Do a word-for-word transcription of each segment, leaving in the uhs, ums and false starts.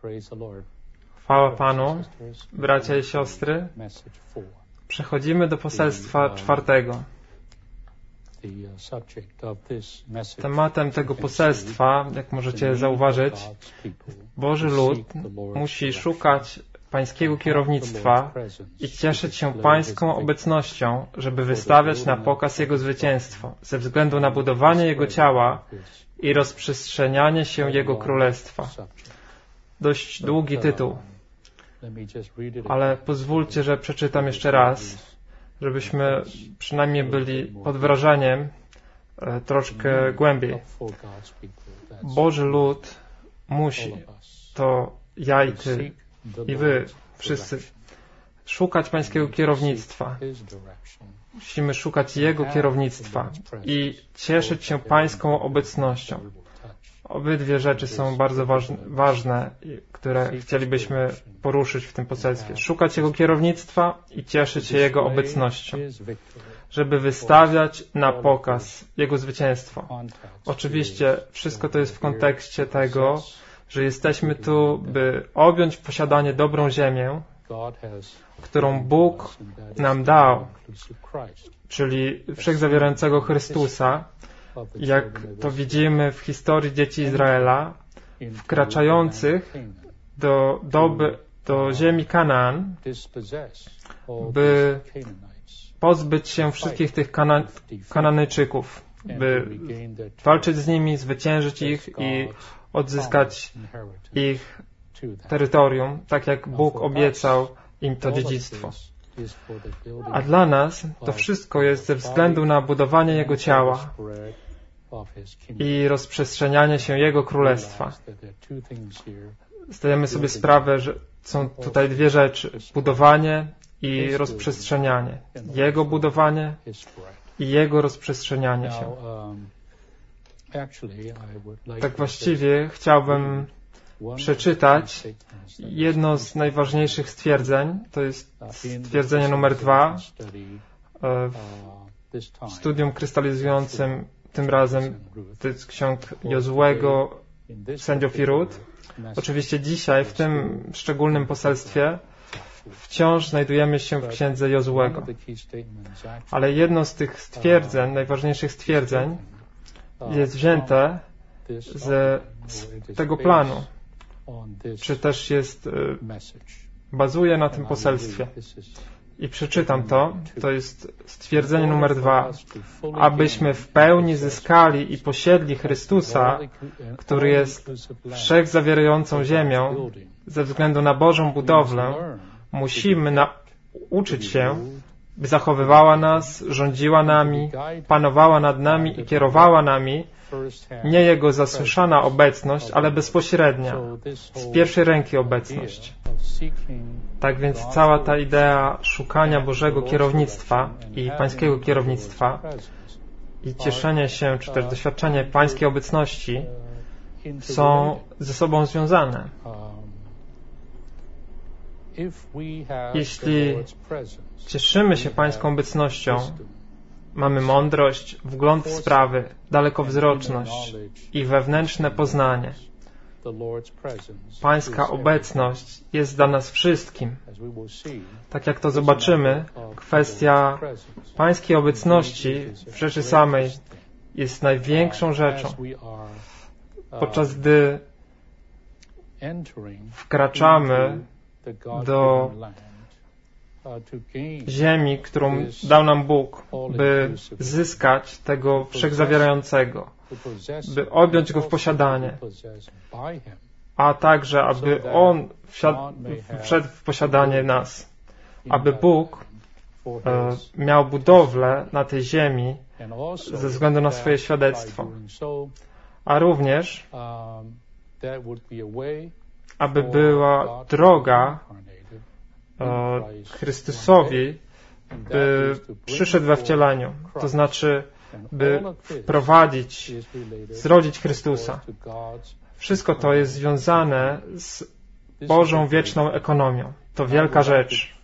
Chwała Panu, bracia i siostry. Przechodzimy do poselstwa czwartego. Tematem tego poselstwa, jak możecie zauważyć, Boży lud musi szukać Pańskiego kierownictwa i cieszyć się Pańską obecnością, żeby wystawiać na pokaz Jego zwycięstwo, ze względu na budowanie Jego ciała i rozprzestrzenianie się Jego królestwa. Dość długi tytuł, ale pozwólcie, że przeczytam jeszcze raz, żebyśmy przynajmniej byli pod wrażeniem e, troszkę głębiej. Boży lud musi, to ja i Ty, i Wy, wszyscy, szukać Pańskiego kierownictwa. Musimy szukać Jego kierownictwa i cieszyć się Pańską obecnością. Obydwie rzeczy są bardzo ważne, ważne, które chcielibyśmy poruszyć w tym poselstwie. Szukać Jego kierownictwa i cieszyć się Jego obecnością, żeby wystawiać na pokaz Jego zwycięstwo. Oczywiście wszystko to jest w kontekście tego, że jesteśmy tu, by objąć w posiadanie dobrą ziemię, którą Bóg nam dał, czyli wszechzawierającego Chrystusa, jak to widzimy w historii dzieci Izraela, wkraczających do, doby, do ziemi Kanaan, by pozbyć się wszystkich tych kana, Kananyczyków, by walczyć z nimi, zwyciężyć ich i odzyskać ich terytorium, tak jak Bóg obiecał im to dziedzictwo. A dla nas to wszystko jest ze względu na budowanie Jego ciała i rozprzestrzenianie się Jego królestwa. Zdajemy sobie sprawę, że są tutaj dwie rzeczy. Budowanie i rozprzestrzenianie. Jego budowanie i Jego rozprzestrzenianie się. Tak właściwie chciałbym przeczytać jedno z najważniejszych stwierdzeń. To jest stwierdzenie numer dwa w studium krystalizującym tym razem z ksiąg Jozuego, sędziów i ród. Oczywiście dzisiaj w tym szczególnym poselstwie wciąż znajdujemy się w księdze Jozuego. Ale jedno z tych stwierdzeń, najważniejszych stwierdzeń jest wzięte z, z tego planu, czy też jest, bazuje na tym poselstwie. I przeczytam to. To jest stwierdzenie numer dwa. Abyśmy w pełni zyskali i posiedli Chrystusa, który jest wszechzawierającą ziemią, ze względu na Bożą budowlę, musimy nauczyć się, by zachowywała nas, rządziła nami, panowała nad nami i kierowała nami nie Jego zasłyszana obecność, ale bezpośrednia, z pierwszej ręki obecność. Tak więc cała ta idea szukania Bożego kierownictwa i Pańskiego kierownictwa i cieszenie się, czy też doświadczenie Pańskiej obecności są ze sobą związane. Jeśli cieszymy się Pańską obecnością, mamy mądrość, wgląd w sprawy, dalekowzroczność i wewnętrzne poznanie. Pańska obecność jest dla nas wszystkim. Tak jak to zobaczymy, kwestia Pańskiej obecności w rzeczy samej jest największą rzeczą. Podczas gdy wkraczamy do ziemi, którą dał nam Bóg, by zyskać tego wszechzawierającego, by objąć Go w posiadanie, a także, aby On wszedł w posiadanie nas, aby Bóg e, miał budowlę na tej ziemi ze względu na swoje świadectwo, a również aby była droga e, Chrystusowi, by przyszedł we wcieleniu, to znaczy, by wprowadzić, zrodzić Chrystusa. Wszystko to jest związane z Bożą wieczną ekonomią. To wielka rzecz.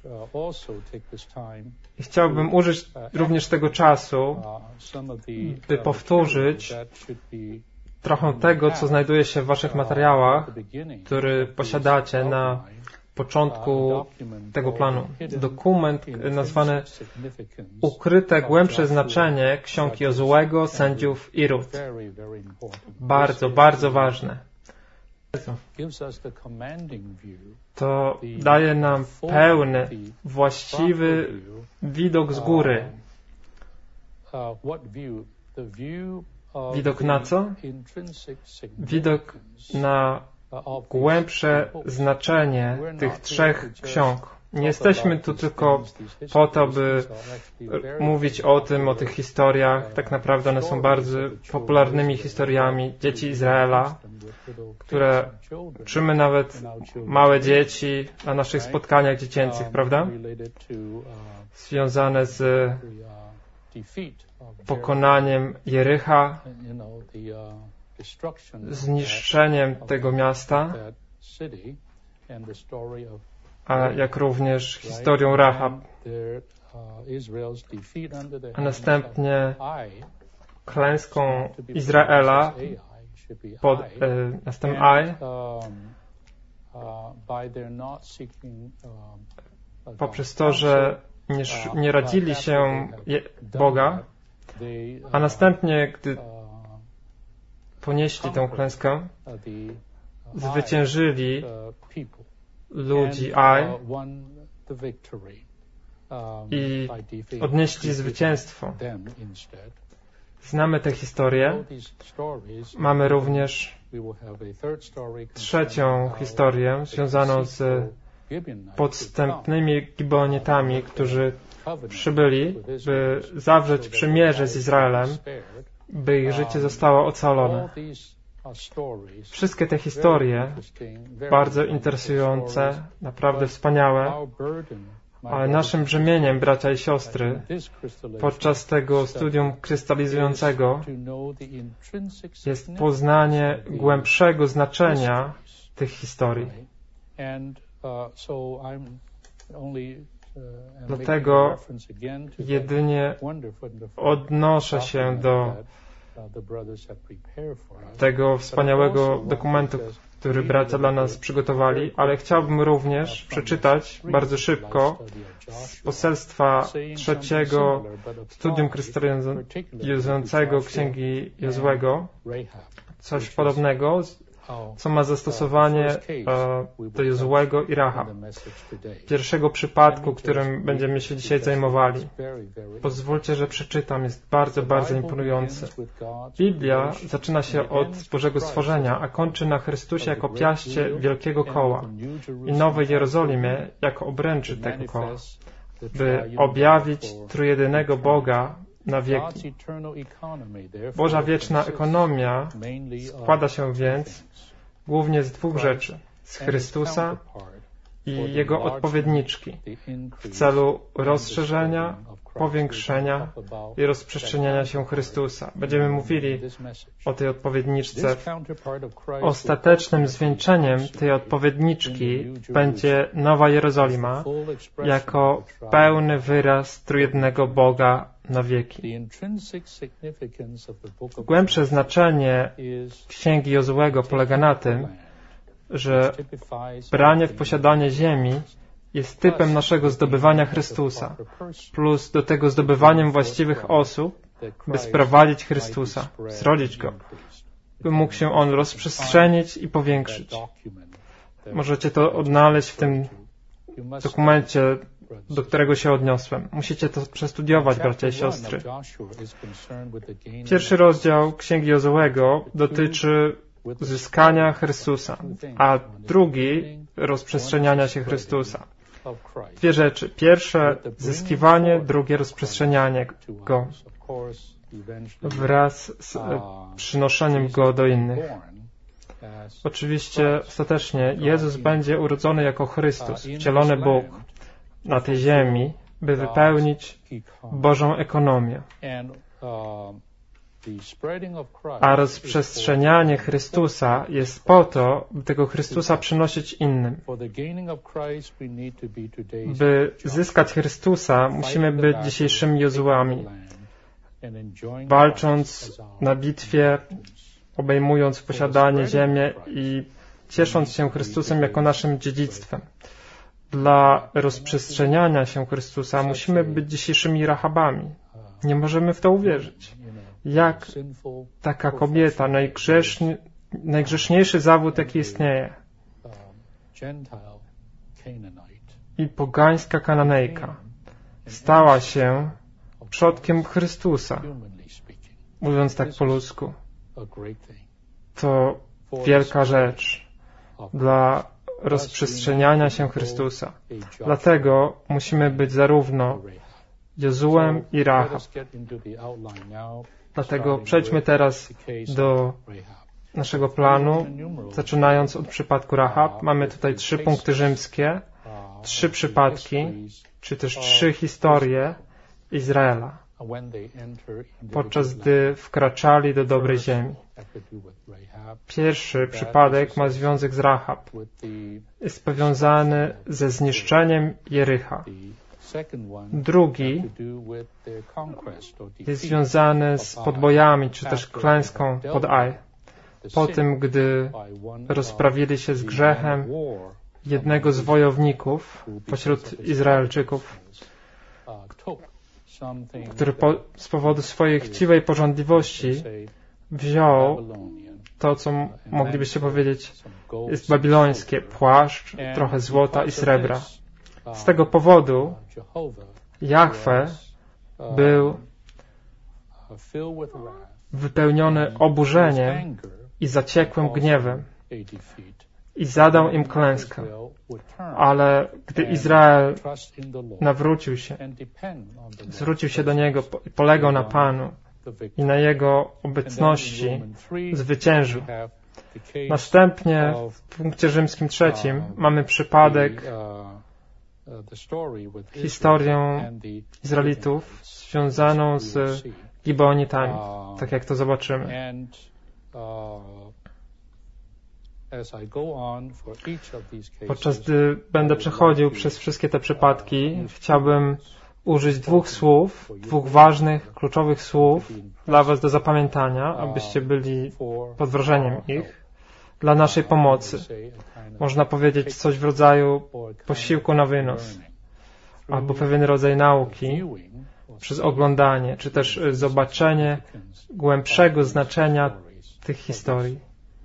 I chciałbym użyć również tego czasu, by powtórzyć trochę tego, co znajduje się w waszych materiałach, który posiadacie na początku tego planu. Dokument nazwany Ukryte głębsze znaczenie ksiąg Jozułego, sędziów i Rut. Bardzo, bardzo ważne. To daje nam pełny, właściwy widok z góry. Widok na co? Widok na głębsze znaczenie tych trzech ksiąg. Nie jesteśmy tu tylko po to, by mówić o tym, o tych historiach. Tak naprawdę one są bardzo popularnymi historiami dzieci Izraela, które uczymy nawet małe dzieci na naszych spotkaniach dziecięcych, prawda? Związane z pokonaniem Jericha, zniszczeniem tego miasta, a jak również historią Rahab, a następnie klęską Izraela pod e, następem Aj, poprzez to, że nie, nie radzili się je, Boga, a następnie, gdy ponieśli tę klęskę, zwyciężyli ludzi Aj i odnieśli zwycięstwo. Znamy tę historię. Mamy również trzecią historię związaną z podstępnymi Gibeonitami, którzy przybyli, by zawrzeć przymierze z Izraelem, by ich życie zostało ocalone. Wszystkie te historie, bardzo interesujące, naprawdę wspaniałe, ale naszym brzemieniem, bracia i siostry, podczas tego studium krystalizującego jest poznanie głębszego znaczenia tych historii. Dlatego jedynie odnoszę się do tego wspaniałego dokumentu, który bracia dla nas przygotowali, ale chciałbym również przeczytać bardzo szybko z poselstwa trzeciego studium krystalizującego Księgi Jozłego coś podobnego, co ma zastosowanie e, do Jozłego i Rahab. Pierwszego przypadku, którym będziemy się dzisiaj zajmowali. Pozwólcie, że przeczytam, jest bardzo, bardzo imponujący. Biblia zaczyna się od Bożego stworzenia, a kończy na Chrystusie jako piaście wielkiego koła i Nowej Jerozolimie jako obręczy tego koła, by objawić trójjedynego Boga na wieki. Boża wieczna ekonomia składa się więc głównie z dwóch rzeczy. Z Chrystusa i Jego odpowiedniczki w celu rozszerzenia, powiększenia i rozprzestrzeniania się Chrystusa. Będziemy mówili o tej odpowiedniczce. Ostatecznym zwieńczeniem tej odpowiedniczki będzie Nowa Jerozolima jako pełny wyraz trójjednego Boga na wieki. Głębsze znaczenie Księgi Jozłego polega na tym, że branie w posiadanie ziemi jest typem naszego zdobywania Chrystusa, plus do tego zdobywaniem właściwych osób, by sprowadzić Chrystusa, zrodzić Go, by mógł się On rozprzestrzenić i powiększyć. Możecie to odnaleźć w tym dokumencie, do którego się odniosłem. Musicie to przestudiować, bracia i siostry. Pierwszy rozdział Księgi Jozłego dotyczy zyskania Chrystusa, a drugi rozprzestrzeniania się Chrystusa. Dwie rzeczy. Pierwsze zyskiwanie, drugie rozprzestrzenianie Go wraz z przynoszeniem Go do innych. Oczywiście ostatecznie Jezus będzie urodzony jako Chrystus, wcielony Bóg na tej ziemi, by wypełnić Bożą ekonomię. A rozprzestrzenianie Chrystusa jest po to, by tego Chrystusa przynosić innym. By zyskać Chrystusa, musimy być dzisiejszymi Jozułami, walcząc na bitwie obejmując posiadanie ziemię i ciesząc się Chrystusem jako naszym dziedzictwem. Dla rozprzestrzeniania się Chrystusa musimy być dzisiejszymi Rahabami. Nie możemy w to uwierzyć. Jak taka kobieta, najgrzeszny, najgrzeszniejszy zawód, jaki istnieje, i pogańska Kananejka, stała się przodkiem Chrystusa, mówiąc tak po ludzku. To wielka rzecz dla rozprzestrzeniania się Chrystusa. Dlatego musimy być zarówno Jozułem i Rahab. Dlatego przejdźmy teraz do naszego planu, zaczynając od przypadku Rahab. Mamy tutaj trzy punkty rzymskie, trzy przypadki, czy też trzy historie Izraela, podczas gdy wkraczali do dobrej ziemi. Pierwszy przypadek ma związek z Rahab. Jest powiązany ze zniszczeniem Jericha. Drugi jest związany z podbojami, czy też klęską pod Aj. Po tym, gdy rozprawili się z grzechem jednego z wojowników pośród Izraelczyków, który po, z powodu swojej chciwej pożądliwości wziął to, co moglibyście powiedzieć jest babilońskie, płaszcz, trochę złota i srebra. Z tego powodu Jahwe był wypełniony oburzeniem i zaciekłym gniewem i zadał im klęskę. Ale gdy Izrael nawrócił się, zwrócił się do Niego i polegał na Panu i na Jego obecności zwyciężył. Następnie w punkcie rzymskim trzecim mamy przypadek, historię Izraelitów związaną z Gibeonitami, tak jak to zobaczymy. Podczas gdy będę przechodził przez wszystkie te przypadki, chciałbym użyć dwóch słów, dwóch ważnych, kluczowych słów dla Was do zapamiętania, abyście byli pod wrażeniem ich, dla naszej pomocy. Można powiedzieć coś w rodzaju posiłku na wynos, albo pewien rodzaj nauki przez oglądanie, czy też zobaczenie głębszego znaczenia tych historii.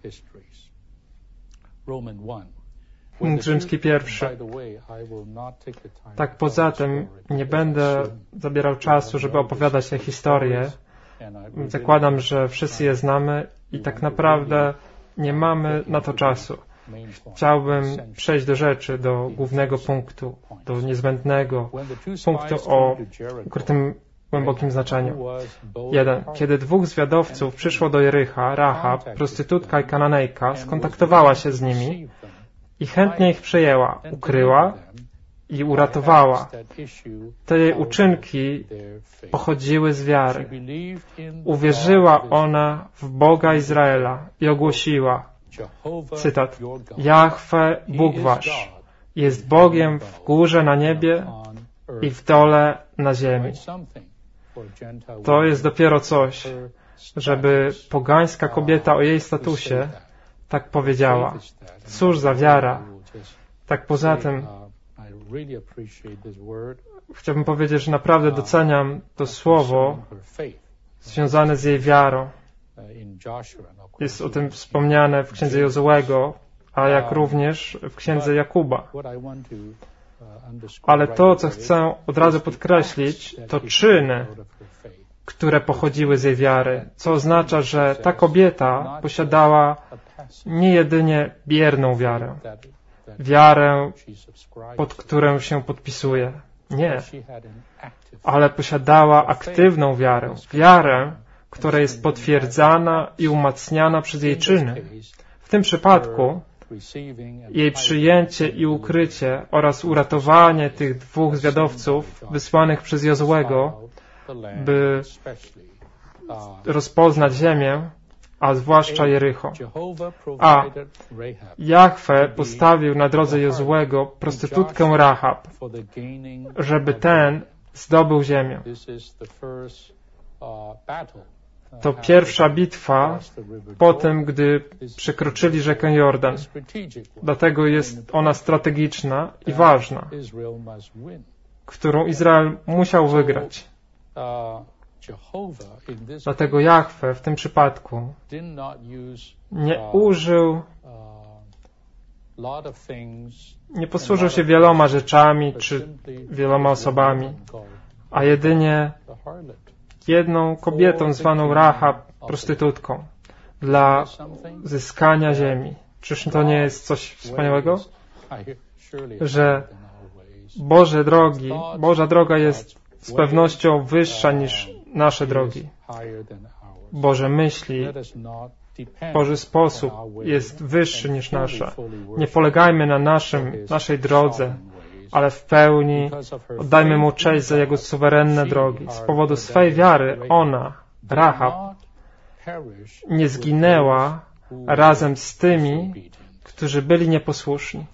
Punkt rzymski pierwszy. Tak poza tym nie będę zabierał czasu, żeby opowiadać te historie. Zakładam, że wszyscy je znamy i tak naprawdę nie mamy na to czasu. Chciałbym przejść do rzeczy, do głównego punktu, do niezbędnego punktu o ukrytym, głębokim znaczeniu. Jeden. Kiedy dwóch zwiadowców przyszło do Jericha, Rahab, prostytutka i Kananejka, skontaktowała się z nimi i chętnie ich przejęła, ukryła i uratowała. Te jej uczynki pochodziły z wiary. Uwierzyła ona w Boga Izraela i ogłosiła, cytat, Jahwe, Bóg wasz, jest Bogiem w górze na niebie i w dole na ziemi. To jest dopiero coś, żeby pogańska kobieta o jej statusie tak powiedziała. Cóż za wiara. Tak poza tym chciałbym powiedzieć, że naprawdę doceniam to słowo związane z jej wiarą. Jest o tym wspomniane w księdze Jozuego, a jak również w księdze Jakuba. Ale to, co chcę od razu podkreślić, to czyny, które pochodziły z jej wiary, co oznacza, że ta kobieta posiadała nie jedynie bierną wiarę, wiarę, pod którą się podpisuje. Nie. Ale posiadała aktywną wiarę, wiarę, która jest potwierdzana i umacniana przez jej czyny. W tym przypadku jej przyjęcie i ukrycie oraz uratowanie tych dwóch zwiadowców wysłanych przez Jozuego, by rozpoznać ziemię, a zwłaszcza Jericho. A Jahwe postawił na drodze Jozuego prostytutkę Rahab, żeby ten zdobył ziemię. to pierwsza bitwa po tym, gdy przekroczyli rzekę Jordan. Dlatego jest ona strategiczna i ważna, którą Izrael musiał wygrać. Dlatego Jahwe w tym przypadku nie użył, nie posłużył się wieloma rzeczami czy wieloma osobami, a jedynie jedną kobietą zwaną Rahab, prostytutką, dla zyskania ziemi. Czyż to nie jest coś wspaniałego? Że Boże drogi, Boża droga jest z pewnością wyższa niż nasze drogi. Boże myśli, Boży sposób jest wyższy niż nasze. Nie polegajmy na naszym, naszej drodze, ale w pełni oddajmy Mu cześć za Jego suwerenne drogi. Z powodu swej wiary ona, Rahab, nie zginęła razem z tymi, którzy byli nieposłuszni.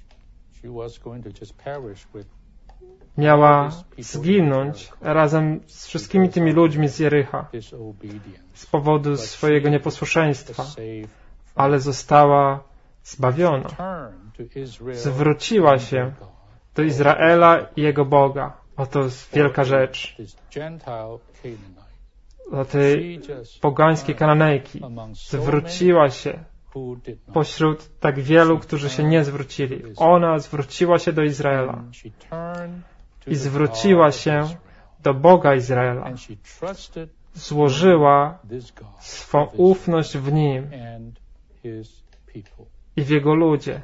Miała zginąć razem z wszystkimi tymi ludźmi z Jericha z powodu swojego nieposłuszeństwa, ale została zbawiona. Zwróciła się do Izraela i Jego Boga. Oto jest wielka rzecz. Do tej pogańskiej Kananejki zwróciła się pośród tak wielu, którzy się nie zwrócili. Ona zwróciła się do Izraela i zwróciła się do Boga Izraela. Złożyła swą ufność w Nim i w Jego ludzie.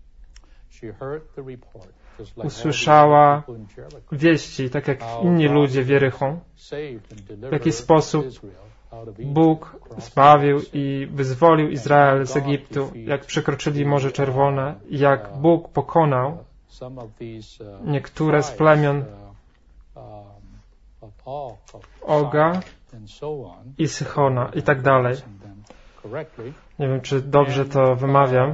Usłyszała wieści, tak jak inni ludzie w Jerichu, w jaki sposób Bóg zbawił i wyzwolił Izrael z Egiptu, jak przekroczyli Morze Czerwone, jak Bóg pokonał niektóre z plemion Oga i Sychona i tak dalej. Nie wiem, czy dobrze to wymawiam.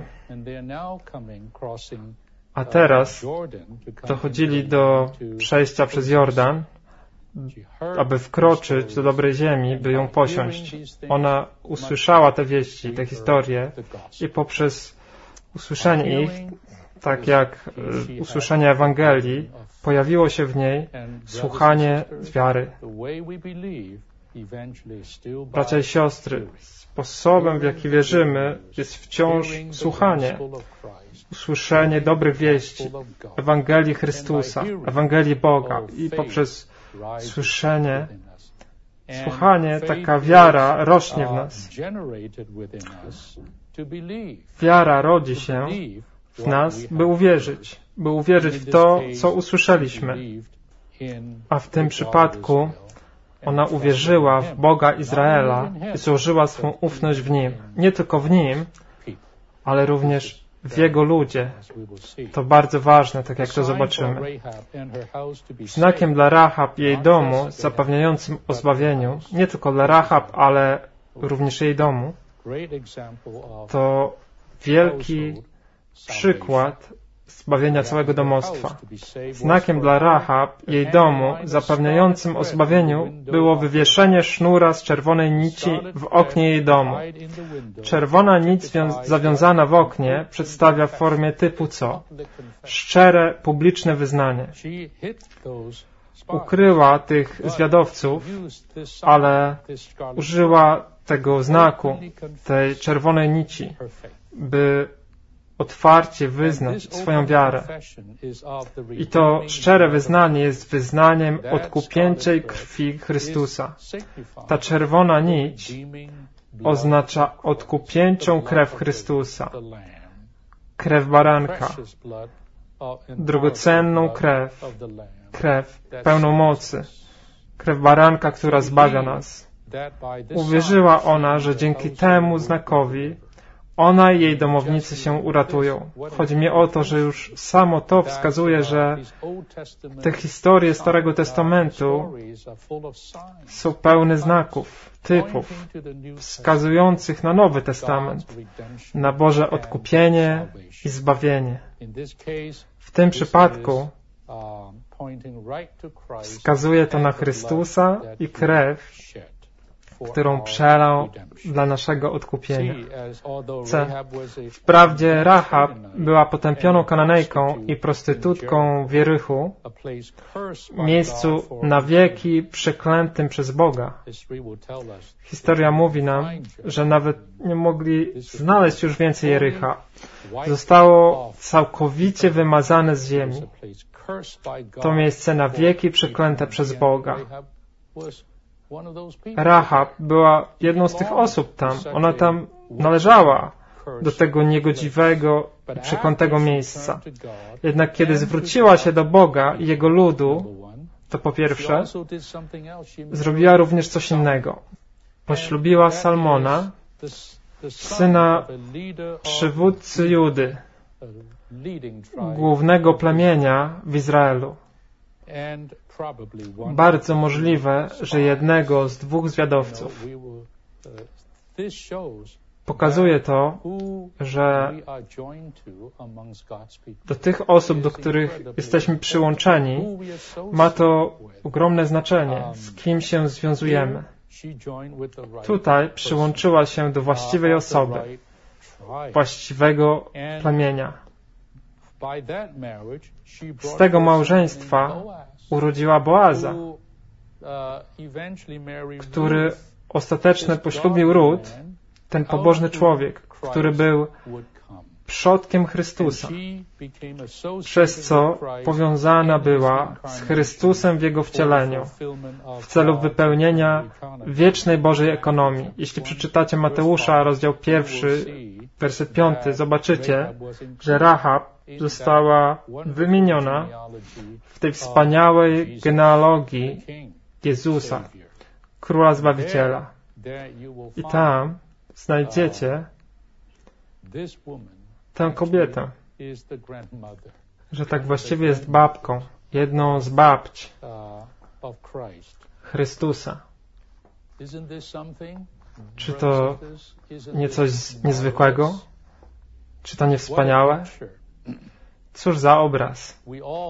A teraz dochodzili do przejścia przez Jordan, aby wkroczyć do dobrej ziemi, by ją posiąść. Ona usłyszała te wieści, te historie i poprzez usłyszenie ich, tak jak y, usłyszenie Ewangelii, pojawiło się w niej słuchanie z wiary. Bracia i siostry, sposobem, w jaki wierzymy, jest wciąż słuchanie, usłyszenie dobrych wieści, Ewangelii Chrystusa, Ewangelii Boga i poprzez słyszenie, słuchanie, taka wiara rośnie w nas. Wiara rodzi się w nas, by uwierzyć, by uwierzyć w to, co usłyszeliśmy. A w tym przypadku ona uwierzyła w Boga Izraela i złożyła swą ufność w Nim. Nie tylko w Nim, ale również w Jego ludzie. To bardzo ważne, tak jak to zobaczymy. Znakiem dla Rahab i jej domu, zapewniającym o zbawieniu, nie tylko dla Rahab, ale również jej domu, to wielki przykład zbawienia całego domostwa. Znakiem dla Rahab, jej domu, zapewniającym o zbawieniu, było wywieszenie sznura z czerwonej nici w oknie jej domu. Czerwona nić zawiązana w oknie przedstawia w formie typu co? Szczere, publiczne wyznanie. Ukryła tych zwiadowców, ale użyła tego znaku, tej czerwonej nici, by otwarcie wyznać swoją wiarę. I to szczere wyznanie jest wyznaniem odkupieńczej krwi Chrystusa. Ta czerwona nić oznacza odkupieńczą krew Chrystusa. Krew baranka. Drogocenną krew. Krew pełną mocy. Krew baranka, która zbawia nas. Uwierzyła ona, że dzięki temu znakowi ona i jej domownicy się uratują. Chodzi mi o to, że już samo to wskazuje, że te historie Starego Testamentu są pełne znaków, typów, wskazujących na Nowy Testament, na Boże odkupienie i zbawienie. W tym przypadku wskazuje to na Chrystusa i krew, którą przelał dla naszego odkupienia. C. Wprawdzie Rahab była potępioną Kananejką i prostytutką w Jerychu, miejscu na wieki przeklętym przez Boga. Historia mówi nam, że nawet nie mogli znaleźć już więcej Jerycha. Zostało całkowicie wymazane z ziemi. To miejsce na wieki przeklęte przez Boga. Rahab była jedną z tych osób tam. Ona tam należała do tego niegodziwego i przeklętego miejsca. Jednak kiedy zwróciła się do Boga i Jego ludu, to po pierwsze zrobiła również coś innego. Poślubiła Salmona, syna przywódcy Judy, głównego plemienia w Izraelu. Bardzo możliwe, że jednego z dwóch zwiadowców. Pokazuje to, że do tych osób, do których jesteśmy przyłączeni, ma to ogromne znaczenie, z kim się związujemy. Tutaj przyłączyła się do właściwej osoby, właściwego plemienia. Z tego małżeństwa urodziła Boaza, który ostatecznie poślubił Rut, ten pobożny człowiek, który był przodkiem Chrystusa, przez co powiązana była z Chrystusem w Jego wcieleniu, w celu wypełnienia wiecznej Bożej ekonomii. Jeśli przeczytacie Mateusza, rozdział pierwszy, werset piąty, zobaczycie, że Rahab została wymieniona w tej wspaniałej genealogii Jezusa, Króla Zbawiciela. I tam znajdziecie tę kobietę, że tak właściwie jest babką, jedną z babć Chrystusa. Czy to nie coś niezwykłego? Czy to nie wspaniałe? Cóż za obraz.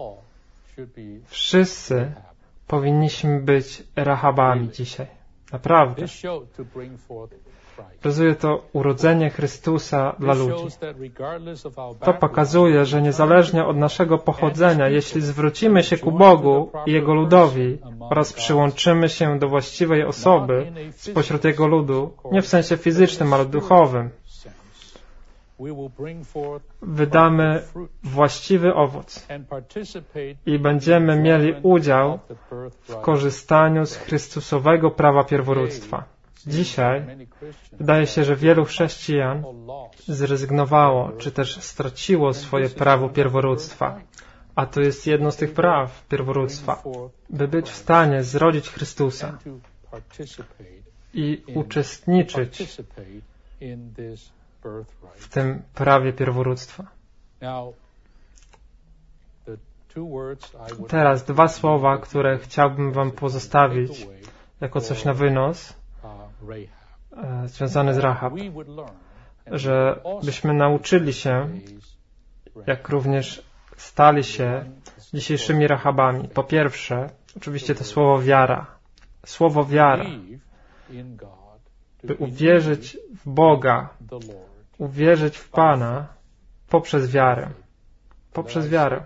Wszyscy powinniśmy być Rahabami dzisiaj. Naprawdę. Pokazuje to urodzenie Chrystusa dla ludzi. To pokazuje, że niezależnie od naszego pochodzenia, jeśli zwrócimy się ku Bogu i Jego ludowi oraz przyłączymy się do właściwej osoby spośród Jego ludu, nie w sensie fizycznym, ale duchowym, wydamy właściwy owoc i będziemy mieli udział w korzystaniu z Chrystusowego prawa pierworództwa. Dzisiaj wydaje się, że wielu chrześcijan zrezygnowało, czy też straciło swoje prawo pierworództwa. A to jest jedno z tych praw pierworództwa, by być w stanie zrodzić Chrystusa i uczestniczyć w tym prawie pierworództwa. Teraz dwa słowa, które chciałbym Wam pozostawić jako coś na wynos, e, związane z Rahab, że byśmy nauczyli się, jak również stali się dzisiejszymi Rahabami. Po pierwsze, oczywiście to słowo wiara. Słowo wiara. By uwierzyć w Boga, uwierzyć w Pana poprzez wiarę. Poprzez wiarę.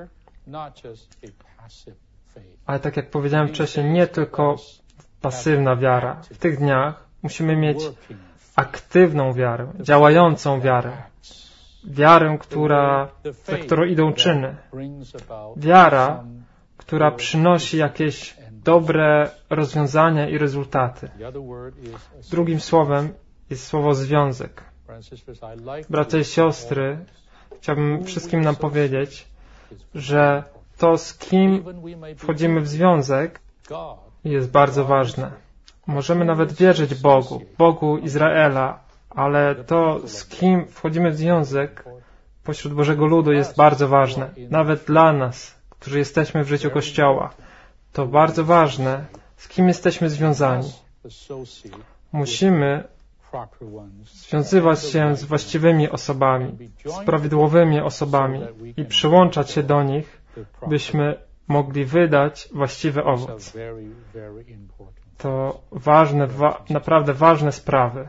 Ale tak jak powiedziałem wcześniej, nie tylko pasywna wiara. W tych dniach musimy mieć aktywną wiarę, działającą wiarę. Wiarę, która, za którą idą czyny. Wiara, która przynosi jakieś dobre rozwiązania i rezultaty. Drugim słowem jest słowo związek. Bracia i siostry, chciałbym wszystkim nam powiedzieć, że to, z kim wchodzimy w związek, jest bardzo ważne. Możemy nawet wierzyć Bogu, Bogu Izraela, ale to, z kim wchodzimy w związek pośród Bożego ludu, jest bardzo ważne. Nawet dla nas, którzy jesteśmy w życiu Kościoła. To bardzo ważne, z kim jesteśmy związani. Musimy związywać się z właściwymi osobami, z prawidłowymi osobami i przyłączać się do nich, byśmy mogli wydać właściwy owoc. To ważne, wa naprawdę ważne sprawy.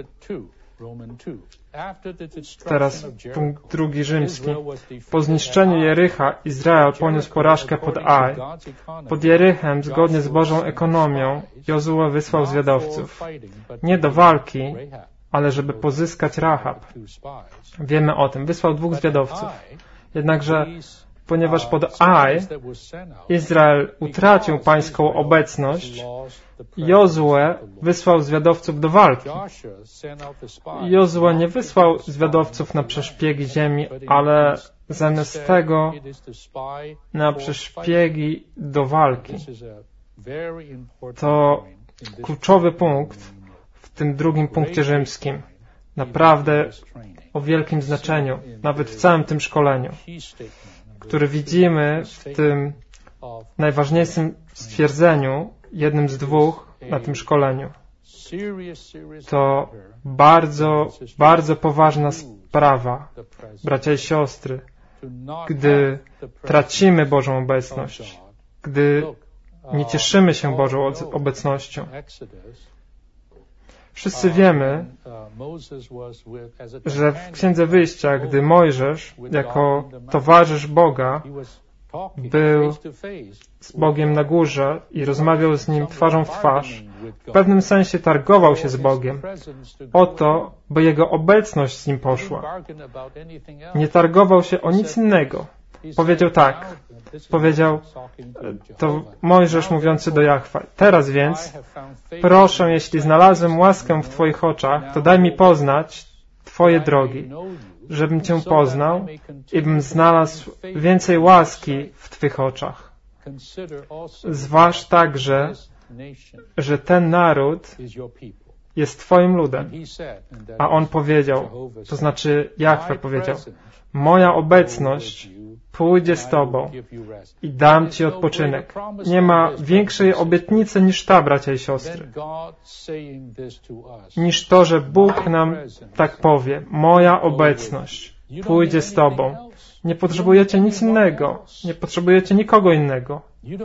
Teraz punkt drugi rzymski. Po zniszczeniu Jericha Izrael poniósł porażkę pod Aj. Pod Jerychem, zgodnie z Bożą ekonomią, Jozue wysłał zwiadowców. Nie do walki, ale żeby pozyskać Rahab. Wiemy o tym. Wysłał dwóch zwiadowców. Jednakże, ponieważ pod Aj Izrael utracił pańską obecność, Jozue wysłał zwiadowców do walki. Jozue nie wysłał zwiadowców na przeszpiegi ziemi, ale zamiast tego na przeszpiegi do walki. To kluczowy punkt w tym drugim punkcie rzymskim. Naprawdę o wielkim znaczeniu, nawet w całym tym szkoleniu, który widzimy w tym najważniejszym stwierdzeniu, jednym z dwóch na tym szkoleniu. To bardzo, bardzo poważna sprawa, bracia i siostry, gdy tracimy Bożą obecność, gdy nie cieszymy się Bożą obecnością. Wszyscy wiemy, że w Księdze Wyjścia, gdy Mojżesz jako towarzysz Boga był z Bogiem na górze i rozmawiał z Nim twarzą w twarz, w pewnym sensie targował się z Bogiem o to, by Jego obecność z Nim poszła. Nie targował się o nic innego. Powiedział tak. Powiedział, to Mojżesz mówiący do Jahwe. Teraz więc, proszę, jeśli znalazłem łaskę w Twoich oczach, to daj mi poznać Twoje drogi, żebym Cię poznał i bym znalazł więcej łaski w Twych oczach. Zważ także, że ten naród jest Twoim ludem. A on powiedział, to znaczy Jahwe powiedział, moja obecność pójdzie z Tobą i dam Ci odpoczynek. Nie ma większej obietnicy niż ta, bracia i siostry. Niż to, że Bóg nam tak powie. Moja obecność pójdzie z Tobą. Nie potrzebujecie nic innego. Nie potrzebujecie nikogo innego.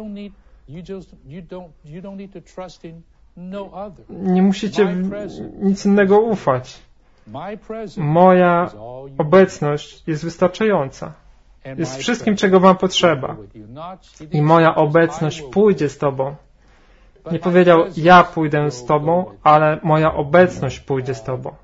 Nie musicie nic innego ufać. Moja obecność jest wystarczająca. Jest wszystkim, czego Wam potrzeba. I moja obecność pójdzie z Tobą. Nie powiedział, ja pójdę z Tobą, ale moja obecność pójdzie z Tobą.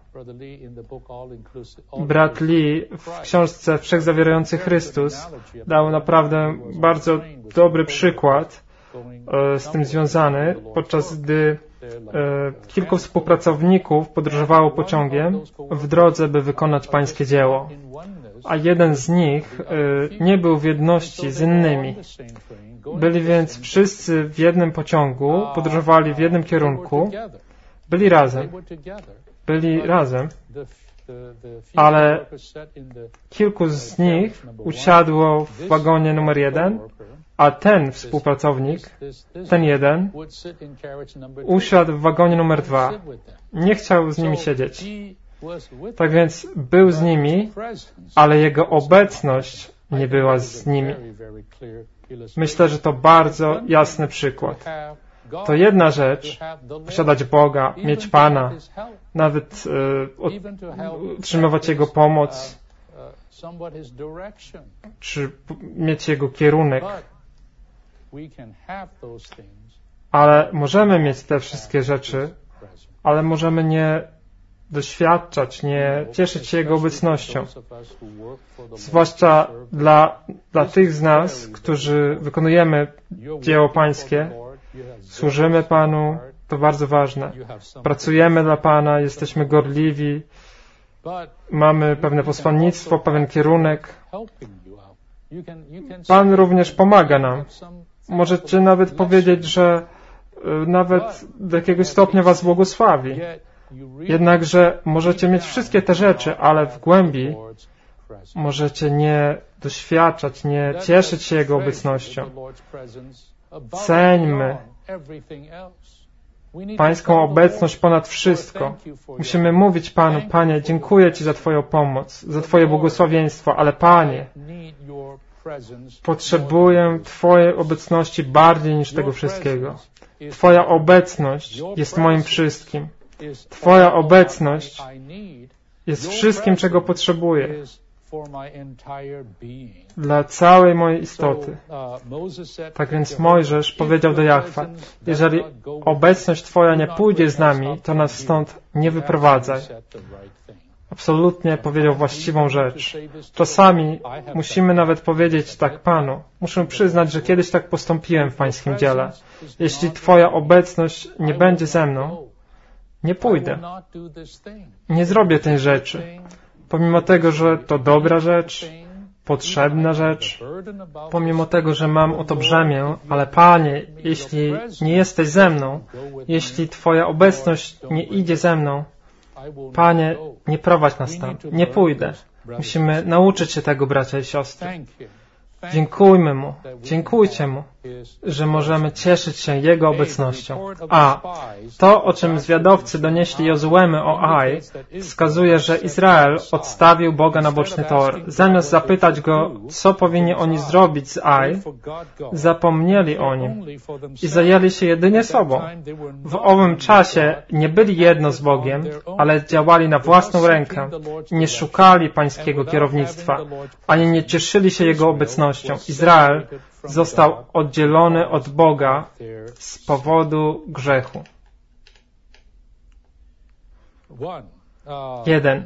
Brat Lee w książce Wszechzawierający Chrystus dał naprawdę bardzo dobry przykład e, z tym związany, podczas gdy e, kilku współpracowników podróżowało pociągiem w drodze, by wykonać pańskie dzieło. A jeden z nich e, nie był w jedności z innymi. Byli więc wszyscy w jednym pociągu, podróżowali w jednym kierunku, byli razem. Byli razem, ale kilku z nich usiadło w wagonie numer jeden, a ten współpracownik, ten jeden, usiadł w wagonie numer dwa. Nie chciał z nimi siedzieć. Tak więc był z nimi, ale jego obecność nie była z nimi. Myślę, że to bardzo jasny przykład. To jedna rzecz, posiadać Boga, mieć Pana, nawet e, utrzymywać Jego pomoc, czy mieć Jego kierunek. Ale możemy mieć te wszystkie rzeczy, ale możemy nie doświadczać, nie cieszyć się Jego obecnością. Zwłaszcza dla, dla tych z nas, którzy wykonujemy dzieło Pańskie, służymy Panu, to bardzo ważne. Pracujemy dla Pana, jesteśmy gorliwi, mamy pewne posłannictwo, pewien kierunek. Pan również pomaga nam. Możecie nawet powiedzieć, że nawet do jakiegoś stopnia Was błogosławi. Jednakże możecie mieć wszystkie te rzeczy, ale w głębi możecie nie doświadczać, nie cieszyć się Jego obecnością. Ceńmy Pańską obecność ponad wszystko. Musimy mówić Panu, Panie, dziękuję Ci za Twoją pomoc, za Twoje błogosławieństwo, ale Panie, potrzebuję Twojej obecności bardziej niż tego wszystkiego. Twoja obecność jest moim wszystkim. Twoja obecność jest wszystkim, czego potrzebuję dla całej mojej istoty. Tak więc Mojżesz powiedział do Jahwe, jeżeli obecność Twoja nie pójdzie z nami, to nas stąd nie wyprowadzaj. Absolutnie powiedział właściwą rzecz. Czasami musimy nawet powiedzieć tak Panu. Muszę przyznać, że kiedyś tak postąpiłem w Pańskim dziele. Jeśli Twoja obecność nie będzie ze mną, nie pójdę. Nie zrobię tej rzeczy. Pomimo tego, że to dobra rzecz, potrzebna rzecz, pomimo tego, że mam o to brzemię, ale Panie, jeśli nie jesteś ze mną, jeśli Twoja obecność nie idzie ze mną, Panie, nie prowadź nas tam, nie pójdę. Musimy nauczyć się tego, bracia i siostry. Dziękujmy Mu, dziękujcie Mu, że możemy cieszyć się Jego obecnością. A to, o czym zwiadowcy donieśli Jozuemy o Aj, wskazuje, że Izrael odstawił Boga na boczny tor. Zamiast zapytać Go, co powinni oni zrobić z Aj, zapomnieli o Nim i zajęli się jedynie sobą. W owym czasie nie byli jedno z Bogiem, ale działali na własną rękę. Nie szukali Pańskiego kierownictwa, ani nie cieszyli się Jego obecnością. Izrael został oddzielony od Boga z powodu grzechu. Jeden.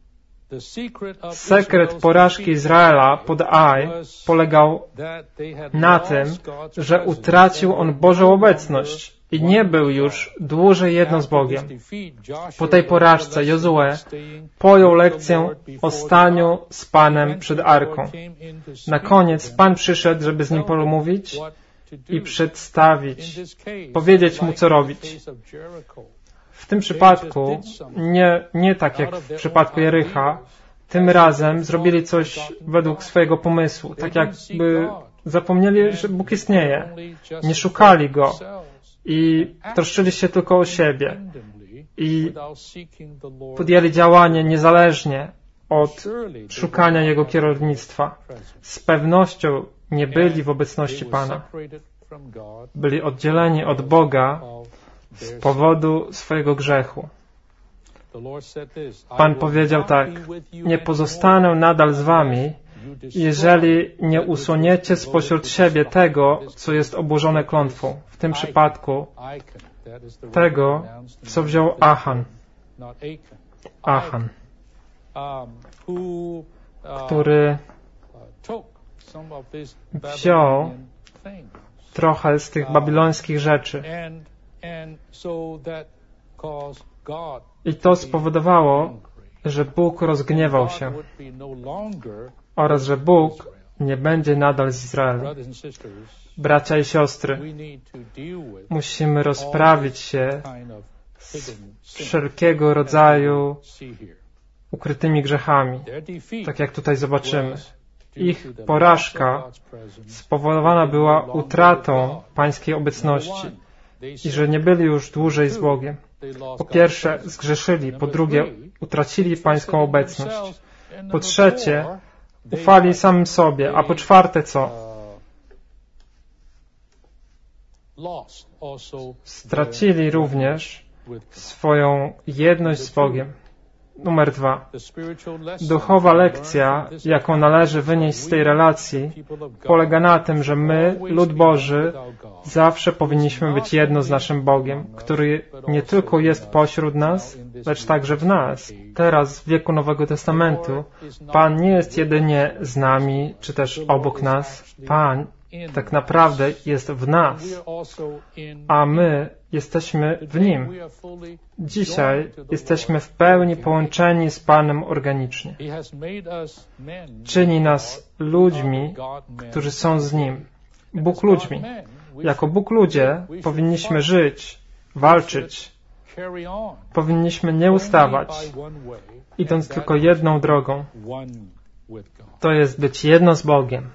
Sekret porażki Izraela pod Aj polegał na tym, że utracił on Bożą obecność i nie był już dłużej jedno z Bogiem. Po tej porażce Jozue pojął lekcję o staniu z Panem przed Arką. Na koniec Pan przyszedł, żeby z nim pomówić i przedstawić, powiedzieć mu, co robić. W tym przypadku, nie, nie tak jak w przypadku Jericha, tym razem zrobili coś według swojego pomysłu, tak jakby zapomnieli, że Bóg istnieje. Nie szukali Go i troszczyli się tylko o siebie i podjęli działanie niezależnie od szukania Jego kierownictwa. Z pewnością nie byli w obecności Pana. Byli oddzieleni od Boga z powodu swojego grzechu. Pan powiedział tak, nie pozostanę nadal z wami, jeżeli nie usuniecie spośród siebie tego, co jest obłożone klątwą. W tym przypadku tego, co wziął Achan. Achan, który wziął trochę z tych babilońskich rzeczy. I to spowodowało, że Bóg rozgniewał się oraz że Bóg nie będzie nadal z Izraelem. Bracia i siostry, musimy rozprawić się z wszelkiego rodzaju ukrytymi grzechami, tak jak tutaj zobaczymy. Ich porażka spowodowana była utratą Pańskiej obecności i że nie byli już dłużej z Bogiem. Po pierwsze, zgrzeszyli, po drugie, utracili Pańską obecność. Po trzecie, ufali samym sobie, a po czwarte co? Stracili również swoją jedność z Bogiem. Numer dwa. Duchowa lekcja, jaką należy wynieść z tej relacji, polega na tym, że my, lud Boży, zawsze powinniśmy być jedno z naszym Bogiem, który nie tylko jest pośród nas, lecz także w nas. Teraz, w wieku Nowego Testamentu, Pan nie jest jedynie z nami, czy też obok nas. Pan tak naprawdę jest w nas, a my jesteśmy w Nim. Dzisiaj jesteśmy w pełni połączeni z Panem organicznie. Czyni nas ludźmi, którzy są z Nim. Bóg ludźmi. Jako Bóg ludzie powinniśmy żyć, walczyć. Powinniśmy nie ustawać, idąc tylko jedną drogą. To jest być jedno z Bogiem.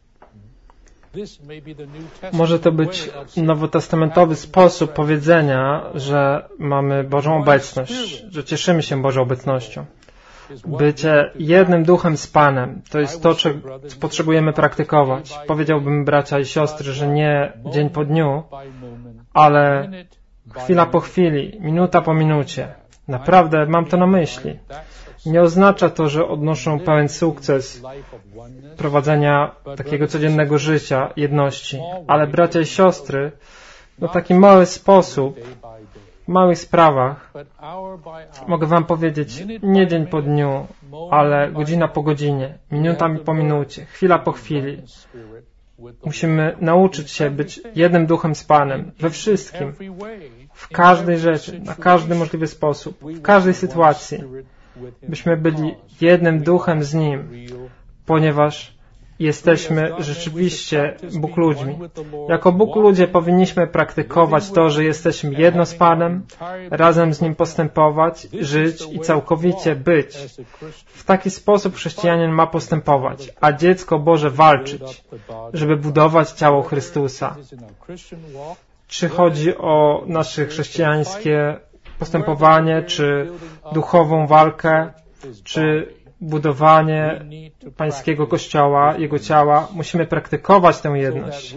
Może to być nowotestamentowy sposób powiedzenia, że mamy Bożą obecność, że cieszymy się Bożą obecnością. Bycie jednym duchem z Panem, to jest to, co potrzebujemy praktykować. Powiedziałbym, bracia i siostry, że nie dzień po dniu, ale chwila po chwili, minuta po minucie. Naprawdę mam to na myśli. Nie oznacza to, że odnoszą pełen sukces prowadzenia takiego codziennego życia, jedności. Ale bracia i siostry, w taki mały sposób, w małych sprawach, mogę wam powiedzieć, nie dzień po dniu, ale godzina po godzinie, minuta po minucie, chwila po chwili. Musimy nauczyć się być jednym duchem z Panem, we wszystkim, w każdej rzeczy, na każdy możliwy sposób, w każdej sytuacji, byśmy byli jednym duchem z Nim, ponieważ jesteśmy rzeczywiście Bóg ludźmi. Jako Bóg ludzie powinniśmy praktykować to, że jesteśmy jedno z Panem, razem z Nim postępować, żyć i całkowicie być. W taki sposób chrześcijanin ma postępować, a dziecko Boże walczyć, żeby budować ciało Chrystusa. Czy chodzi o nasze chrześcijańskie postępowanie, czy duchową walkę, czy budowanie Pańskiego Kościoła, Jego ciała, musimy praktykować tę jedność,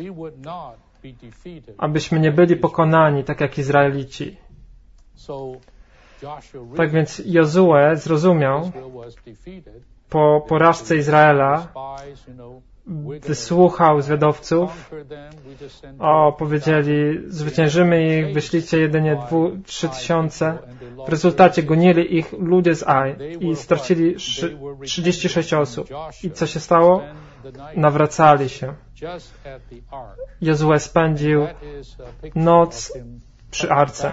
abyśmy nie byli pokonani, tak jak Izraelici. Tak więc Jozue zrozumiał po porażce Izraela, wysłuchał zwiadowców, o, powiedzieli, zwyciężymy ich, wyślijcie jedynie dwu, trzy tysiące. W rezultacie gonili ich ludzie z Aj i stracili trzydzieści sześć osób. I co się stało? Nawracali się. Jozue spędził noc przy arce.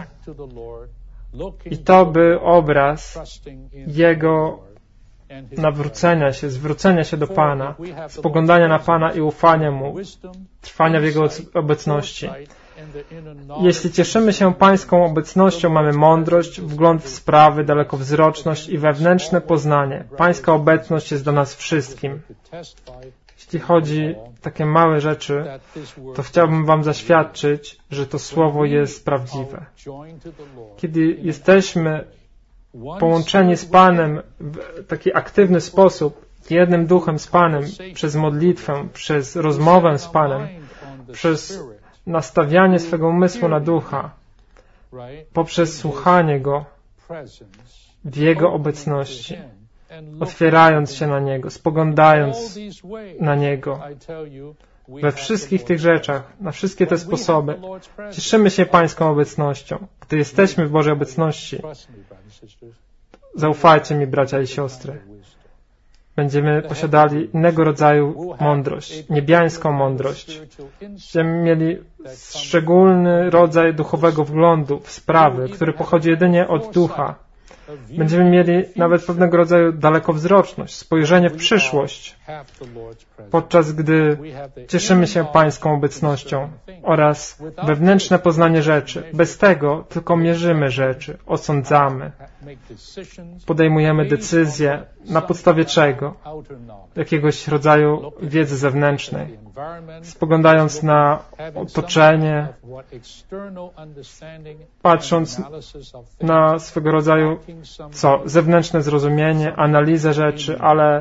I to był obraz jego nawrócenia się, zwrócenia się do Pana, spoglądania na Pana i ufania Mu, trwania w Jego obecności. Jeśli cieszymy się Pańską obecnością, mamy mądrość, wgląd w sprawy, dalekowzroczność i wewnętrzne poznanie. Pańska obecność jest dla nas wszystkim. Jeśli chodzi o takie małe rzeczy, to chciałbym wam zaświadczyć, że to Słowo jest prawdziwe. Kiedy jesteśmy połączeni z Panem w taki aktywny sposób, jednym duchem z Panem, przez modlitwę, przez rozmowę z Panem, przez nastawianie swego umysłu na ducha, poprzez słuchanie Go w Jego obecności, otwierając się na Niego, spoglądając na Niego. We wszystkich tych rzeczach, na wszystkie te sposoby cieszymy się Pańską obecnością. Gdy jesteśmy w Bożej obecności, zaufajcie mi, bracia i siostry, będziemy posiadali innego rodzaju mądrość, niebiańską mądrość. Będziemy mieli szczególny rodzaj duchowego wglądu w sprawy, który pochodzi jedynie od ducha. Będziemy mieli nawet pewnego rodzaju dalekowzroczność, spojrzenie w przyszłość, podczas gdy cieszymy się Pańską obecnością oraz wewnętrzne poznanie rzeczy. Bez tego tylko mierzymy rzeczy, osądzamy, podejmujemy decyzje na podstawie czego? Jakiegoś rodzaju wiedzy zewnętrznej. Spoglądając na otoczenie, patrząc na swego rodzaju co? Zewnętrzne zrozumienie, analizę rzeczy, ale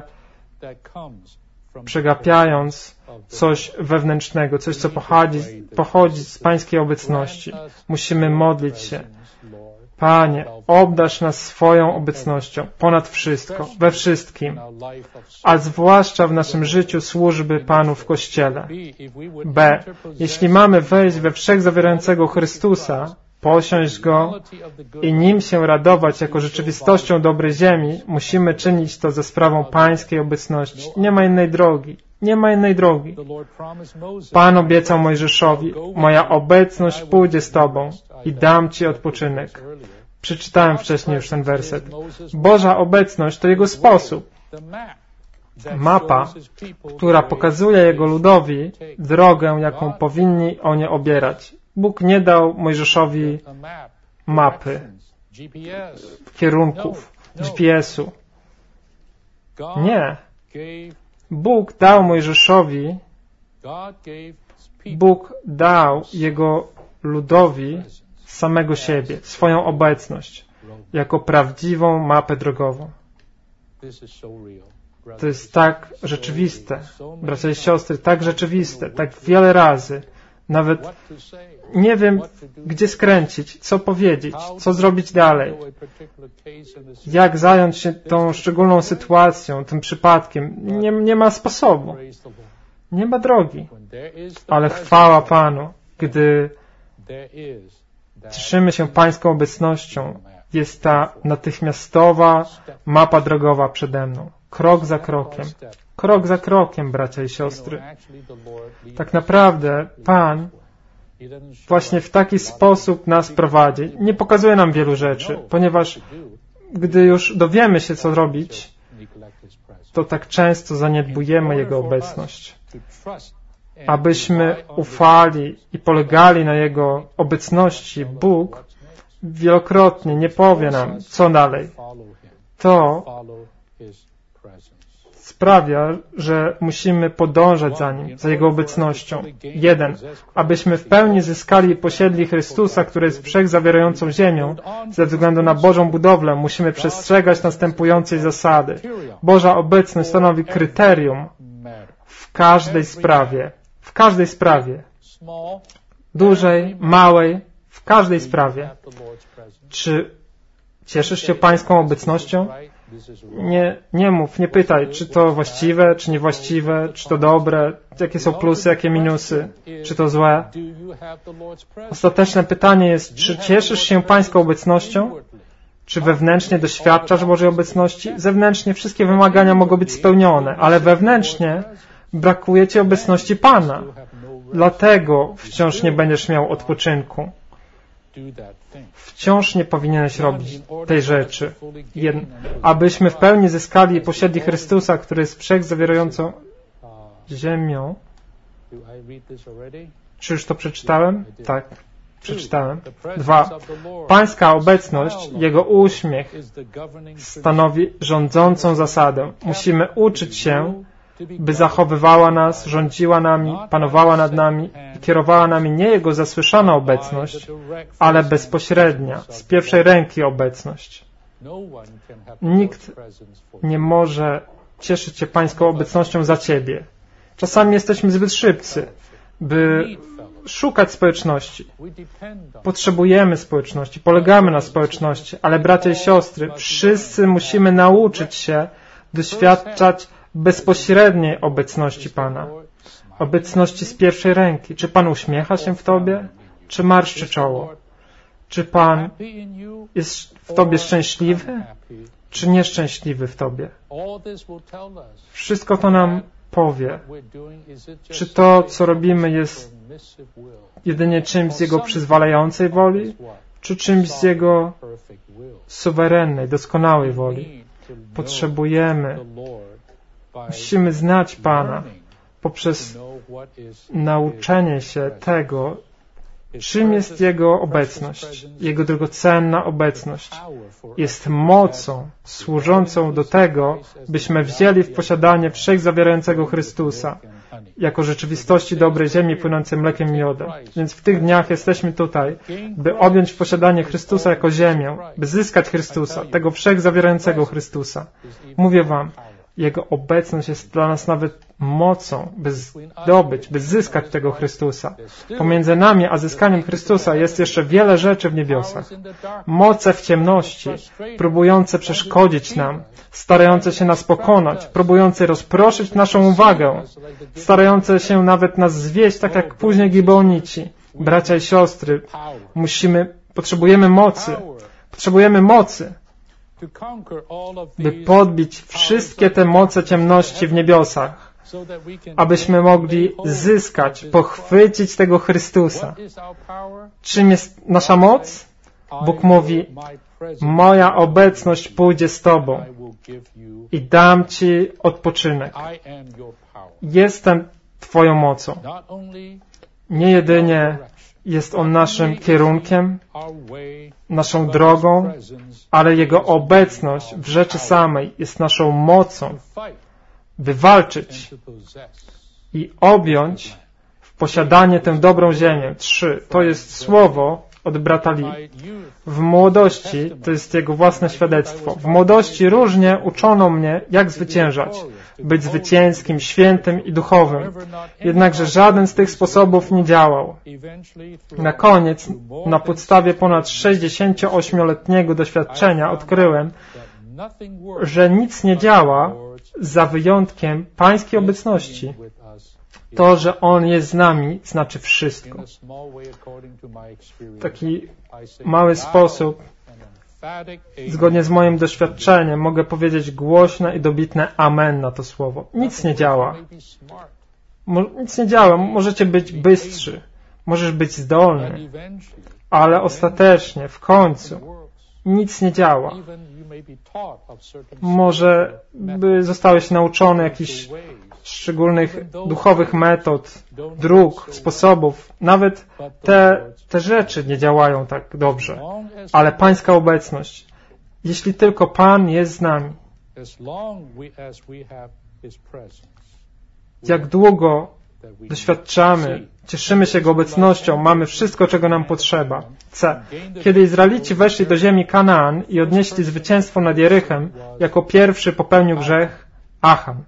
przegapiając coś wewnętrznego, coś, co pochodzi, pochodzi z Pańskiej obecności. Musimy modlić się. Panie, obdarz nas swoją obecnością ponad wszystko, we wszystkim, a zwłaszcza w naszym życiu służby Panu w Kościele. B. Jeśli mamy wejść we wszechzawierającego Chrystusa, posiąść Go i Nim się radować jako rzeczywistością dobrej ziemi, musimy czynić to ze sprawą Pańskiej obecności. Nie ma innej drogi. Nie ma innej drogi. Pan obiecał Mojżeszowi, moja obecność pójdzie z Tobą i dam Ci odpoczynek. Przeczytałem wcześniej już ten werset. Boża obecność to Jego sposób. Mapa, która pokazuje Jego ludowi drogę, jaką powinni oni obierać. Bóg nie dał Mojżeszowi mapy, kierunków, G P S u. Nie. Bóg dał Mojżeszowi, Bóg dał Jego ludowi samego siebie, swoją obecność, jako prawdziwą mapę drogową. To jest tak rzeczywiste, bracia i siostry, tak rzeczywiste, tak wiele razy Nawet nie wiem, gdzie skręcić, co powiedzieć, co zrobić dalej. Jak zająć się tą szczególną sytuacją, tym przypadkiem. Nie, nie ma sposobu. Nie ma drogi. Ale chwała Panu, gdy cieszymy się Pańską obecnością, jest ta natychmiastowa mapa drogowa przede mną. Krok za krokiem. Krok za krokiem, bracia i siostry. Tak naprawdę Pan właśnie w taki sposób nas prowadzi. Nie pokazuje nam wielu rzeczy, ponieważ gdy już dowiemy się, co robić, to tak często zaniedbujemy Jego obecność. Abyśmy ufali i polegali na Jego obecności, Bóg wielokrotnie nie powie nam, co dalej. To sprawia, że musimy podążać za Nim, za Jego obecnością. Jeden, abyśmy w pełni zyskali i posiedli Chrystusa, który jest wszechzawierającą ziemią, ze względu na Bożą budowlę musimy przestrzegać następującej zasady. Boża obecność stanowi kryterium w każdej sprawie. W każdej sprawie. Dużej, małej, w każdej sprawie. Czy cieszysz się Pańską obecnością? Nie, nie mów, nie pytaj, czy to właściwe, czy niewłaściwe, czy to dobre, jakie są plusy, jakie minusy, czy to złe. Ostateczne pytanie jest, czy cieszysz się Pańską obecnością? Czy wewnętrznie doświadczasz Bożej obecności? Zewnętrznie wszystkie wymagania mogą być spełnione, ale wewnętrznie brakuje Ci obecności Pana. Dlatego wciąż nie będziesz miał odpoczynku. Wciąż nie powinieneś robić tej rzeczy. Jed... Abyśmy w pełni zyskali i posiedli Chrystusa, który jest wszechzawierającą ziemią. Czy już to przeczytałem? Tak, przeczytałem. Dwa. Pańska obecność, Jego uśmiech stanowi rządzącą zasadę. Musimy uczyć się, by zachowywała nas, rządziła nami, panowała nad nami i kierowała nami nie Jego zasłyszana obecność, ale bezpośrednia, z pierwszej ręki obecność. Nikt nie może cieszyć się Pańską obecnością za Ciebie. Czasami jesteśmy zbyt szybcy, by szukać społeczności. Potrzebujemy społeczności, polegamy na społeczności, ale bracia i siostry, wszyscy musimy nauczyć się doświadczać bezpośredniej obecności Pana. Obecności z pierwszej ręki. Czy Pan uśmiecha się w Tobie? Czy marszczy czoło? Czy Pan jest w Tobie szczęśliwy? Czy nieszczęśliwy w Tobie? Wszystko to nam powie. Czy to, co robimy, jest jedynie czymś z Jego przyzwalającej woli? Czy czymś z Jego suwerennej, doskonałej woli? Potrzebujemy Musimy znać Pana poprzez nauczenie się tego, czym jest Jego obecność, Jego drogocenna obecność. Jest mocą służącą do tego, byśmy wzięli w posiadanie wszechzawierającego Chrystusa jako rzeczywistości dobrej ziemi płynącej mlekiem i miodem. Więc w tych dniach jesteśmy tutaj, by objąć w posiadanie Chrystusa jako ziemię, by zyskać Chrystusa, tego wszechzawierającego Chrystusa. Mówię Wam, Jego obecność jest dla nas nawet mocą, by zdobyć, by zyskać tego Chrystusa. Pomiędzy nami a zyskaniem Chrystusa jest jeszcze wiele rzeczy w niebiosach. Moce w ciemności, próbujące przeszkodzić nam, starające się nas pokonać, próbujące rozproszyć naszą uwagę, starające się nawet nas zwieść, tak jak później Gibeonici. Bracia i siostry, musimy, potrzebujemy mocy. Potrzebujemy mocy, by podbić wszystkie te moce ciemności w niebiosach, abyśmy mogli zyskać, pochwycić tego Chrystusa. Czym jest nasza moc? Bóg mówi, moja obecność pójdzie z Tobą i dam Ci odpoczynek. Jestem Twoją mocą. Nie jedynie jest On naszym kierunkiem, naszą drogą, ale Jego obecność w rzeczy samej jest naszą mocą, by walczyć i objąć w posiadanie tę dobrą ziemię. Trzy. To jest słowo od brata Lee. W młodości, to jest jego własne świadectwo, w młodości różnie uczono mnie, jak zwyciężać, być zwycięskim, świętym i duchowym. Jednakże żaden z tych sposobów nie działał. Na koniec, na podstawie ponad sześćdziesięcioośmioletniego doświadczenia odkryłem, że nic nie działa za wyjątkiem Pańskiej obecności. To, że On jest z nami, znaczy wszystko. W taki mały sposób, zgodnie z moim doświadczeniem, mogę powiedzieć głośne i dobitne amen na to słowo. Nic nie działa. Mo- nic nie działa. Możecie być bystrzy. Możesz być zdolny. Ale ostatecznie, w końcu, nic nie działa. Może by zostałeś nauczony jakichś szczególnych duchowych metod, dróg, sposobów. Nawet te, te rzeczy nie działają tak dobrze. Ale Pańska obecność, jeśli tylko Pan jest z nami, jak długo doświadczamy, cieszymy się Jego obecnością, mamy wszystko, czego nam potrzeba. C. Kiedy Izraelici weszli do ziemi Kanaan i odnieśli zwycięstwo nad Jerychem, jako pierwszy popełnił grzech Achan.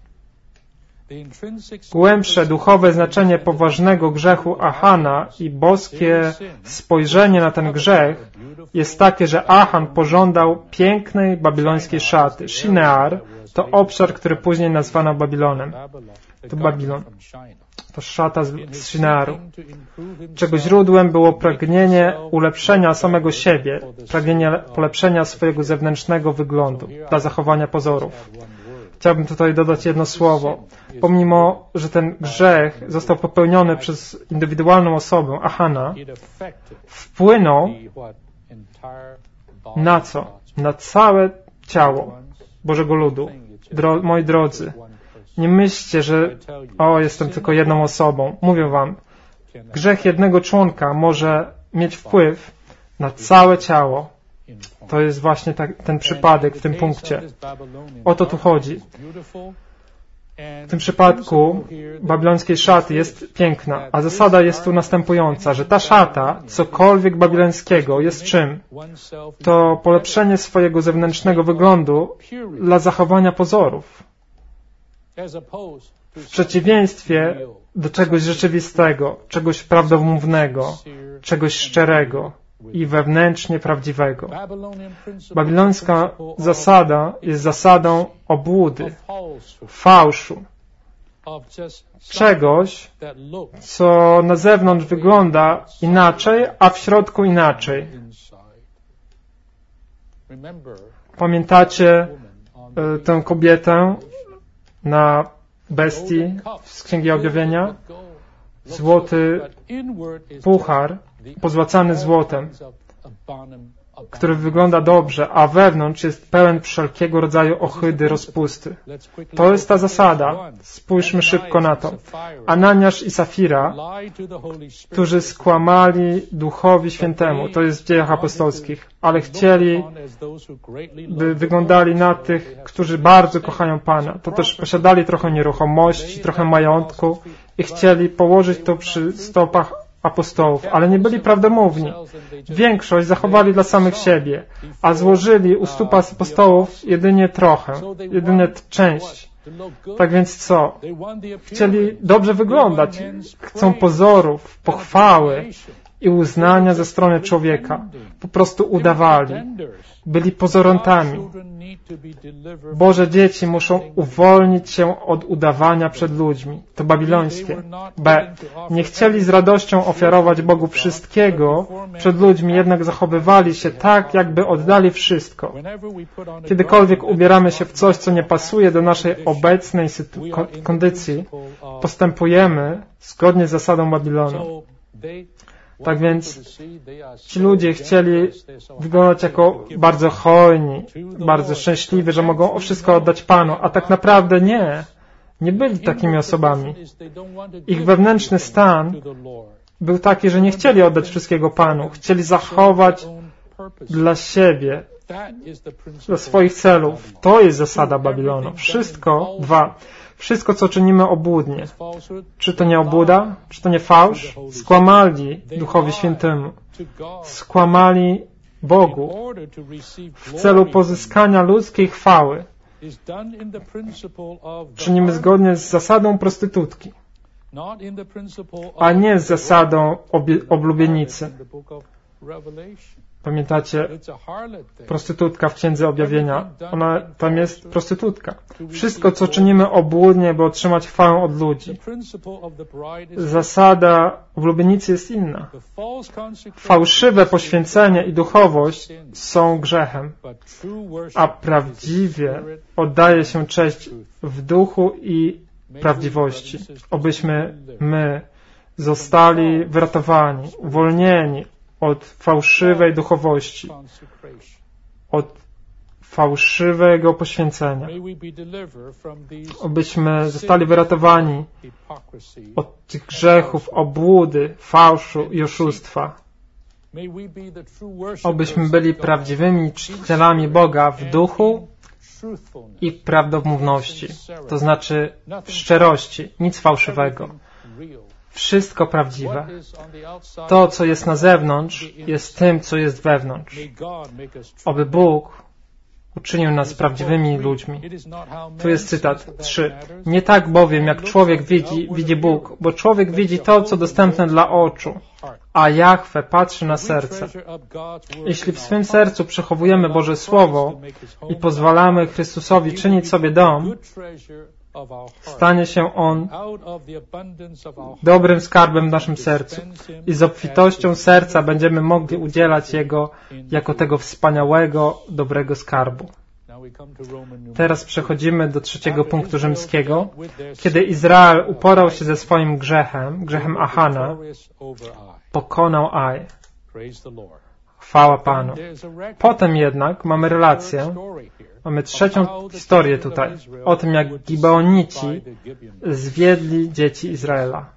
Głębsze duchowe znaczenie poważnego grzechu Achana i boskie spojrzenie na ten grzech jest takie, że Achan pożądał pięknej babilońskiej szaty. Shinear to obszar, który później nazwano Babilonem. To Babilon. To szata z Shinearu, czego źródłem było pragnienie ulepszenia samego siebie, pragnienie polepszenia swojego zewnętrznego wyglądu dla zachowania pozorów. Chciałbym tutaj dodać jedno słowo. Pomimo, że ten grzech został popełniony przez indywidualną osobę, Achana, wpłynął na co? Na całe ciało Bożego ludu. Dro- moi drodzy, nie myślcie, że o, jestem tylko jedną osobą. Mówię wam, grzech jednego członka może mieć wpływ na całe ciało. To jest właśnie tak, ten przypadek w tym punkcie. O to tu chodzi. W tym przypadku babilońskiej szaty jest piękna, a zasada jest tu następująca, że ta szata, cokolwiek babilońskiego, jest czym? To polepszenie swojego zewnętrznego wyglądu dla zachowania pozorów. W przeciwieństwie do czegoś rzeczywistego, czegoś prawdomównego, czegoś szczerego i wewnętrznie prawdziwego. Babilońska zasada jest zasadą obłudy, fałszu, czegoś, co na zewnątrz wygląda inaczej, a w środku inaczej. Pamiętacie y, tę kobietę na bestii z Księgi Objawienia? Złoty puchar pozłacany złotem, który wygląda dobrze, a wewnątrz jest pełen wszelkiego rodzaju ohydy, rozpusty. To jest ta zasada. Spójrzmy szybko na to. Ananiasz i Safira, którzy skłamali Duchowi Świętemu, to jest w Dziejach Apostolskich, ale chcieli, by wyglądali na tych, którzy bardzo kochają Pana. To też posiadali trochę nieruchomości, trochę majątku i chcieli położyć to przy stopach apostołów, ale nie byli prawdomówni. Większość zachowali dla samych siebie, a złożyli u stóp apostołów jedynie trochę, jedynie część. Tak więc co? Chcieli dobrze wyglądać. Chcą pozorów, pochwały i uznania ze strony człowieka. Po prostu udawali. Byli pozorantami. Boże dzieci muszą uwolnić się od udawania przed ludźmi. To babilońskie. B. Nie chcieli z radością ofiarować Bogu wszystkiego przed ludźmi, jednak zachowywali się tak, jakby oddali wszystko. Kiedykolwiek ubieramy się w coś, co nie pasuje do naszej obecnej sytu- kondycji, postępujemy zgodnie z zasadą Babilonu. Tak więc ci ludzie chcieli wyglądać jako bardzo hojni, bardzo szczęśliwi, że mogą o wszystko oddać Panu, a tak naprawdę nie. Nie byli takimi osobami. Ich wewnętrzny stan był taki, że nie chcieli oddać wszystkiego Panu. Chcieli zachować dla siebie, dla swoich celów. To jest zasada Babilonu. Wszystko, dwa, Wszystko, co czynimy, obłudnie. Czy to nie obłuda? Czy to nie fałsz? Skłamali Duchowi Świętemu. Skłamali Bogu w celu pozyskania ludzkiej chwały. Czynimy zgodnie z zasadą prostytutki, a nie z zasadą oblubienicy. Pamiętacie, prostytutka w Księdze Objawienia, ona tam jest prostytutka. Wszystko, co czynimy obłudnie, by otrzymać chwałę od ludzi. Zasada oblubienicy jest inna. Fałszywe poświęcenie i duchowość są grzechem, a prawdziwie oddaje się cześć w duchu i prawdziwości. Obyśmy my zostali wyratowani, uwolnieni od fałszywej duchowości, od fałszywego poświęcenia. Obyśmy zostali wyratowani od tych grzechów, obłudy, fałszu i oszustwa. Obyśmy byli prawdziwymi czcicielami Boga w duchu i prawdomówności, to znaczy w szczerości, nic fałszywego. Wszystko prawdziwe. To, co jest na zewnątrz, jest tym, co jest wewnątrz. Oby Bóg uczynił nas prawdziwymi ludźmi. Tu jest cytat trzy. Nie tak bowiem, jak człowiek widzi, widzi Bóg, bo człowiek widzi to, co dostępne dla oczu, a Jahwe patrzy na serce. Jeśli w swym sercu przechowujemy Boże Słowo i pozwalamy Chrystusowi czynić sobie dom, stanie się On dobrym skarbem w naszym sercu i z obfitością serca będziemy mogli udzielać Jego jako tego wspaniałego, dobrego skarbu. Teraz przechodzimy do trzeciego punktu rzymskiego. Kiedy Izrael uporał się ze swoim grzechem, grzechem Achana, pokonał Aj. Chwała Panu. Potem jednak mamy relację, mamy trzecią historię tutaj, o tym, jak Gibeonici zwiedli dzieci Izraela.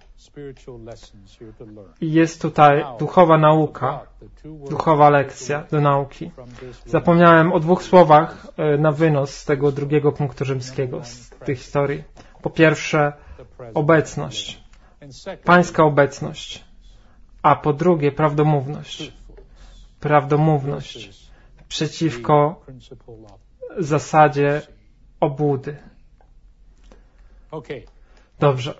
I jest tutaj duchowa nauka, duchowa lekcja do nauki. Zapomniałem o dwóch słowach na wynos z tego drugiego punktu rzymskiego, z tej historii. Po pierwsze, obecność, pańska obecność, a po drugie, prawdomówność. Prawdomówność przeciwko zasadzie obłudy. Dobrze.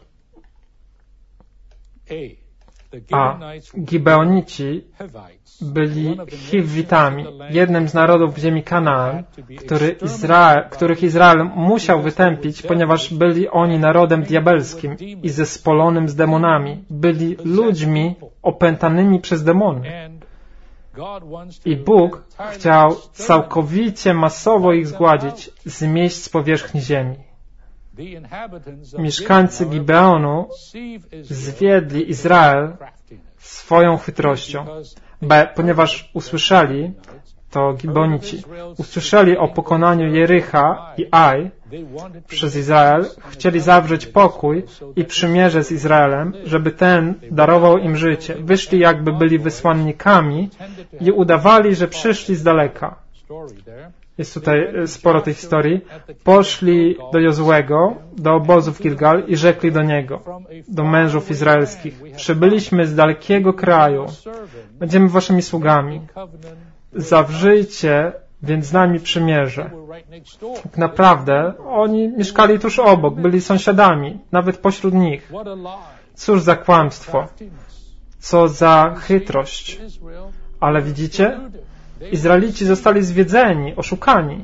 A Gibeonici byli Hiwitami, jednym z narodów ziemi Kanaan, który Izrael, których Izrael musiał wytępić, ponieważ byli oni narodem diabelskim i zespolonym z demonami. Byli ludźmi opętanymi przez demony. I Bóg chciał całkowicie masowo ich zgładzić, zmieść z powierzchni ziemi. Mieszkańcy Gibeonu zwiedli Izrael swoją chytrością, B, ponieważ usłyszeli, to Gibeonici, usłyszeli o pokonaniu Jericha i Aj przez Izrael, chcieli zawrzeć pokój i przymierze z Izraelem, żeby ten darował im życie. Wyszli jakby byli wysłannikami i udawali, że przyszli z daleka. Jest tutaj sporo tej historii. Poszli do Jozuego, do obozu w Gilgal i rzekli do niego, do mężów izraelskich: przybyliśmy z dalekiego kraju, będziemy waszymi sługami. Zawrzyjcie więc z nami przymierze. Tak naprawdę oni mieszkali tuż obok, byli sąsiadami, nawet pośród nich. Cóż za kłamstwo, co za chytrość. Ale widzicie? Izraelici zostali zwiedzeni, oszukani.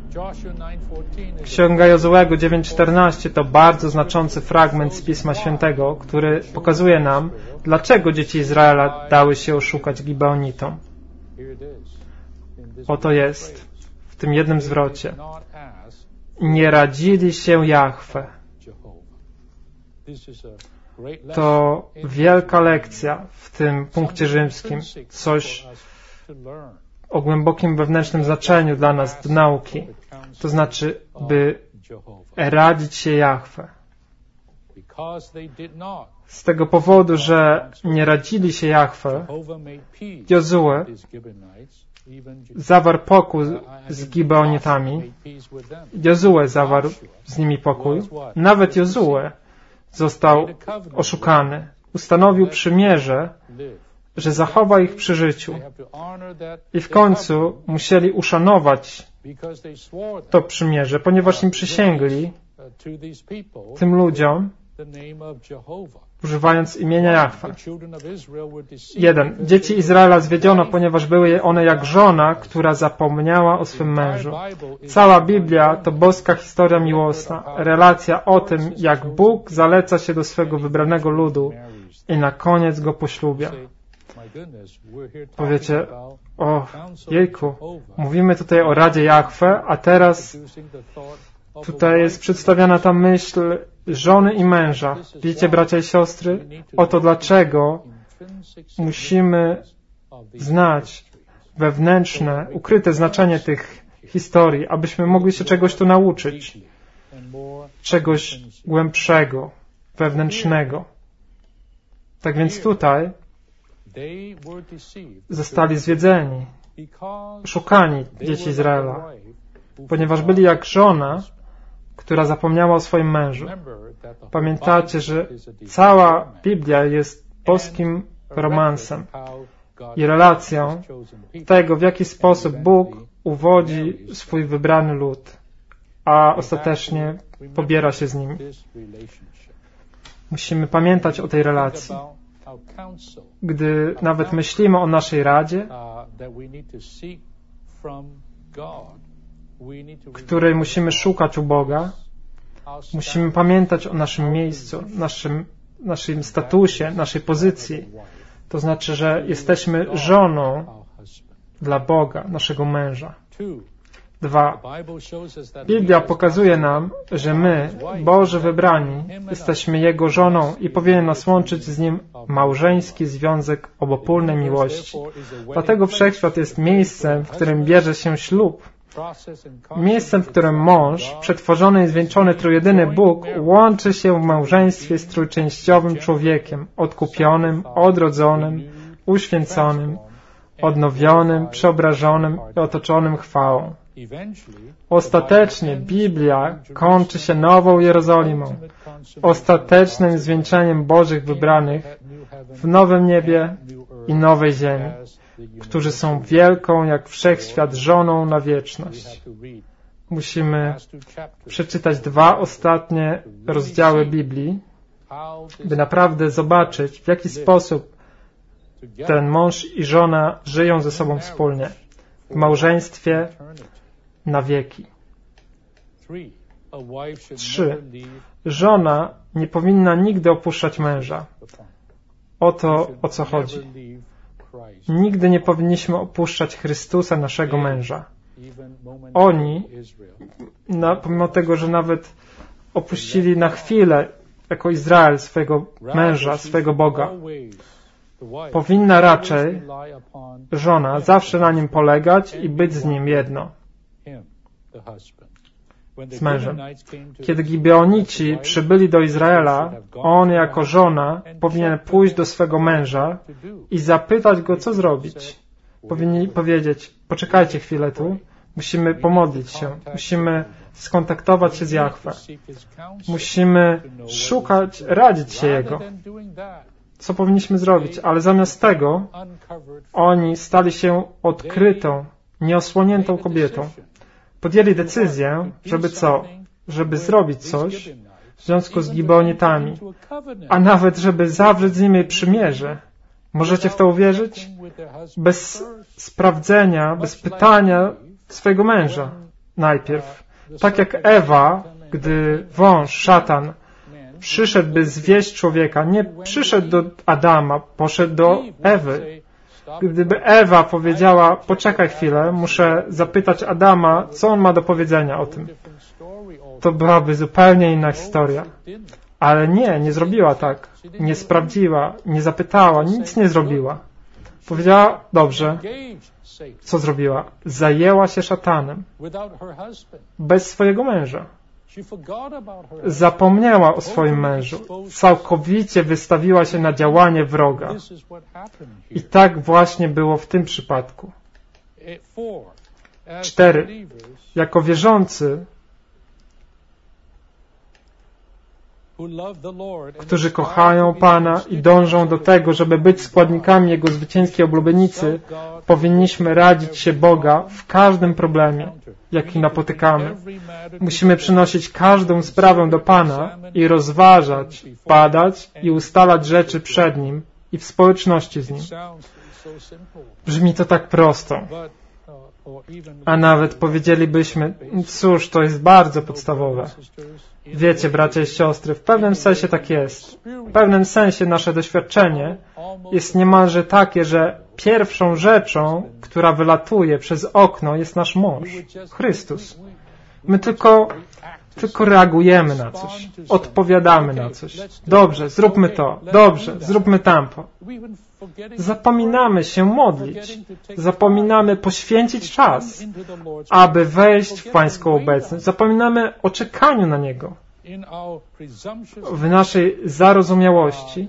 Księga Jozuego dziewięć czternaście to bardzo znaczący fragment z Pisma Świętego, który pokazuje nam, dlaczego dzieci Izraela dały się oszukać Gibeonitom. Oto jest, w tym jednym zwrocie. Nie radzili się Jahwe. To wielka lekcja w tym punkcie rzymskim. Coś o głębokim wewnętrznym znaczeniu dla nas do nauki. To znaczy, by radzić się Jahwe. Z tego powodu, że nie radzili się Jahwe, Jozue zawarł pokój z Gibeonitami. Jozue zawarł z nimi pokój. Nawet Jozue został oszukany. Ustanowił przymierze, że zachowa ich przy życiu. I w końcu musieli uszanować to przymierze, ponieważ im przysięgli tym ludziom, używając imienia Jahwe. Jeden. Dzieci Izraela zwiedziono, ponieważ były one jak żona, która zapomniała o swym mężu. Cała Biblia to boska historia miłosna, relacja o tym, jak Bóg zaleca się do swego wybranego ludu i na koniec go poślubia. Powiecie, o jejku, mówimy tutaj o Radzie Jahwe, a teraz tutaj jest przedstawiana ta myśl żony i męża. Wiecie, bracia i siostry, oto dlaczego musimy znać wewnętrzne, ukryte znaczenie tych historii, abyśmy mogli się czegoś tu nauczyć. Czegoś głębszego, wewnętrznego. Tak więc tutaj zostali zwiedzeni, szukani dzieci Izraela, ponieważ byli jak żona, która zapomniała o swoim mężu. Pamiętacie, że cała Biblia jest boskim romansem i relacją tego, w jaki sposób Bóg uwodzi swój wybrany lud, a ostatecznie pobiera się z nim. Musimy pamiętać o tej relacji. Gdy nawet myślimy o naszej Radzie, której musimy szukać u Boga, musimy pamiętać o naszym miejscu, naszym, naszym statusie, naszej pozycji. To znaczy, że jesteśmy żoną dla Boga, naszego męża. Dwa. Biblia pokazuje nam, że my, Boży wybrani, jesteśmy Jego żoną i powinien nas łączyć z Nim małżeński związek obopólnej miłości. Dlatego wszechświat jest miejscem, w którym bierze się ślub. Miejscem, w którym mąż, przetworzony i zwieńczony trójjedyny Bóg, łączy się w małżeństwie z trójczęściowym człowiekiem, odkupionym, odrodzonym, uświęconym, odnowionym, przeobrażonym i otoczonym chwałą. Ostatecznie Biblia kończy się nową Jerozolimą, ostatecznym zwieńczeniem Bożych wybranych w nowym niebie i nowej ziemi, którzy są wielką jak wszechświat żoną na wieczność. Musimy przeczytać dwa ostatnie rozdziały Biblii, by naprawdę zobaczyć, w jaki sposób ten mąż i żona żyją ze sobą wspólnie w małżeństwie na wieki. Trzy. Żona nie powinna nigdy opuszczać męża. O to, o co chodzi. Nigdy nie powinniśmy opuszczać Chrystusa, naszego męża. Oni, na, pomimo tego, że nawet opuścili na chwilę jako Izrael swojego męża, swojego Boga, powinna raczej żona zawsze na nim polegać i być z nim jedno. Z mężem. Kiedy Gibeonici przybyli do Izraela, on jako żona powinien pójść do swego męża i zapytać go, co zrobić. Powinni powiedzieć, poczekajcie chwilę tu, musimy pomodlić się, musimy skontaktować się z Jahwe, musimy szukać, radzić się Jego. Co powinniśmy zrobić? Ale zamiast tego oni stali się odkrytą, nieosłoniętą kobietą. Podjęli decyzję, żeby co? Żeby zrobić coś w związku z Gibeonitami, a nawet żeby zawrzeć z nimi przymierze. Możecie w to uwierzyć? Bez sprawdzenia, bez pytania swojego męża najpierw. Tak jak Ewa, gdy wąż, szatan, przyszedł, by zwieść człowieka, nie przyszedł do Adama, poszedł do Ewy. Gdyby Ewa powiedziała, poczekaj chwilę, muszę zapytać Adama, co on ma do powiedzenia o tym, to byłaby zupełnie inna historia. Ale nie, nie zrobiła tak. Nie sprawdziła, nie zapytała, nic nie zrobiła. Powiedziała, dobrze. Co zrobiła? Zajęła się szatanem. Bez swojego męża. Zapomniała o swoim mężu. Całkowicie wystawiła się na działanie wroga. I tak właśnie było w tym przypadku. Cztery. Jako wierzący, którzy kochają Pana i dążą do tego, żeby być składnikami Jego zwycięskiej oblubienicy, powinniśmy radzić się Boga w każdym problemie, jaki napotykamy. Musimy przynosić każdą sprawę do Pana i rozważać, badać i ustalać rzeczy przed Nim i w społeczności z Nim. Brzmi to tak prosto. A nawet powiedzielibyśmy, cóż, to jest bardzo podstawowe. Wiecie, bracia i siostry, w pewnym sensie tak jest. W pewnym sensie nasze doświadczenie jest niemalże takie, że pierwszą rzeczą, która wylatuje przez okno, jest nasz mąż, Chrystus. My tylko, tylko reagujemy na coś, odpowiadamy na coś. Dobrze, zróbmy to. Dobrze, zróbmy tamto. Zapominamy się modlić. Zapominamy poświęcić czas, aby wejść w Pańską obecność. Zapominamy o czekaniu na Niego. W naszej zarozumiałości,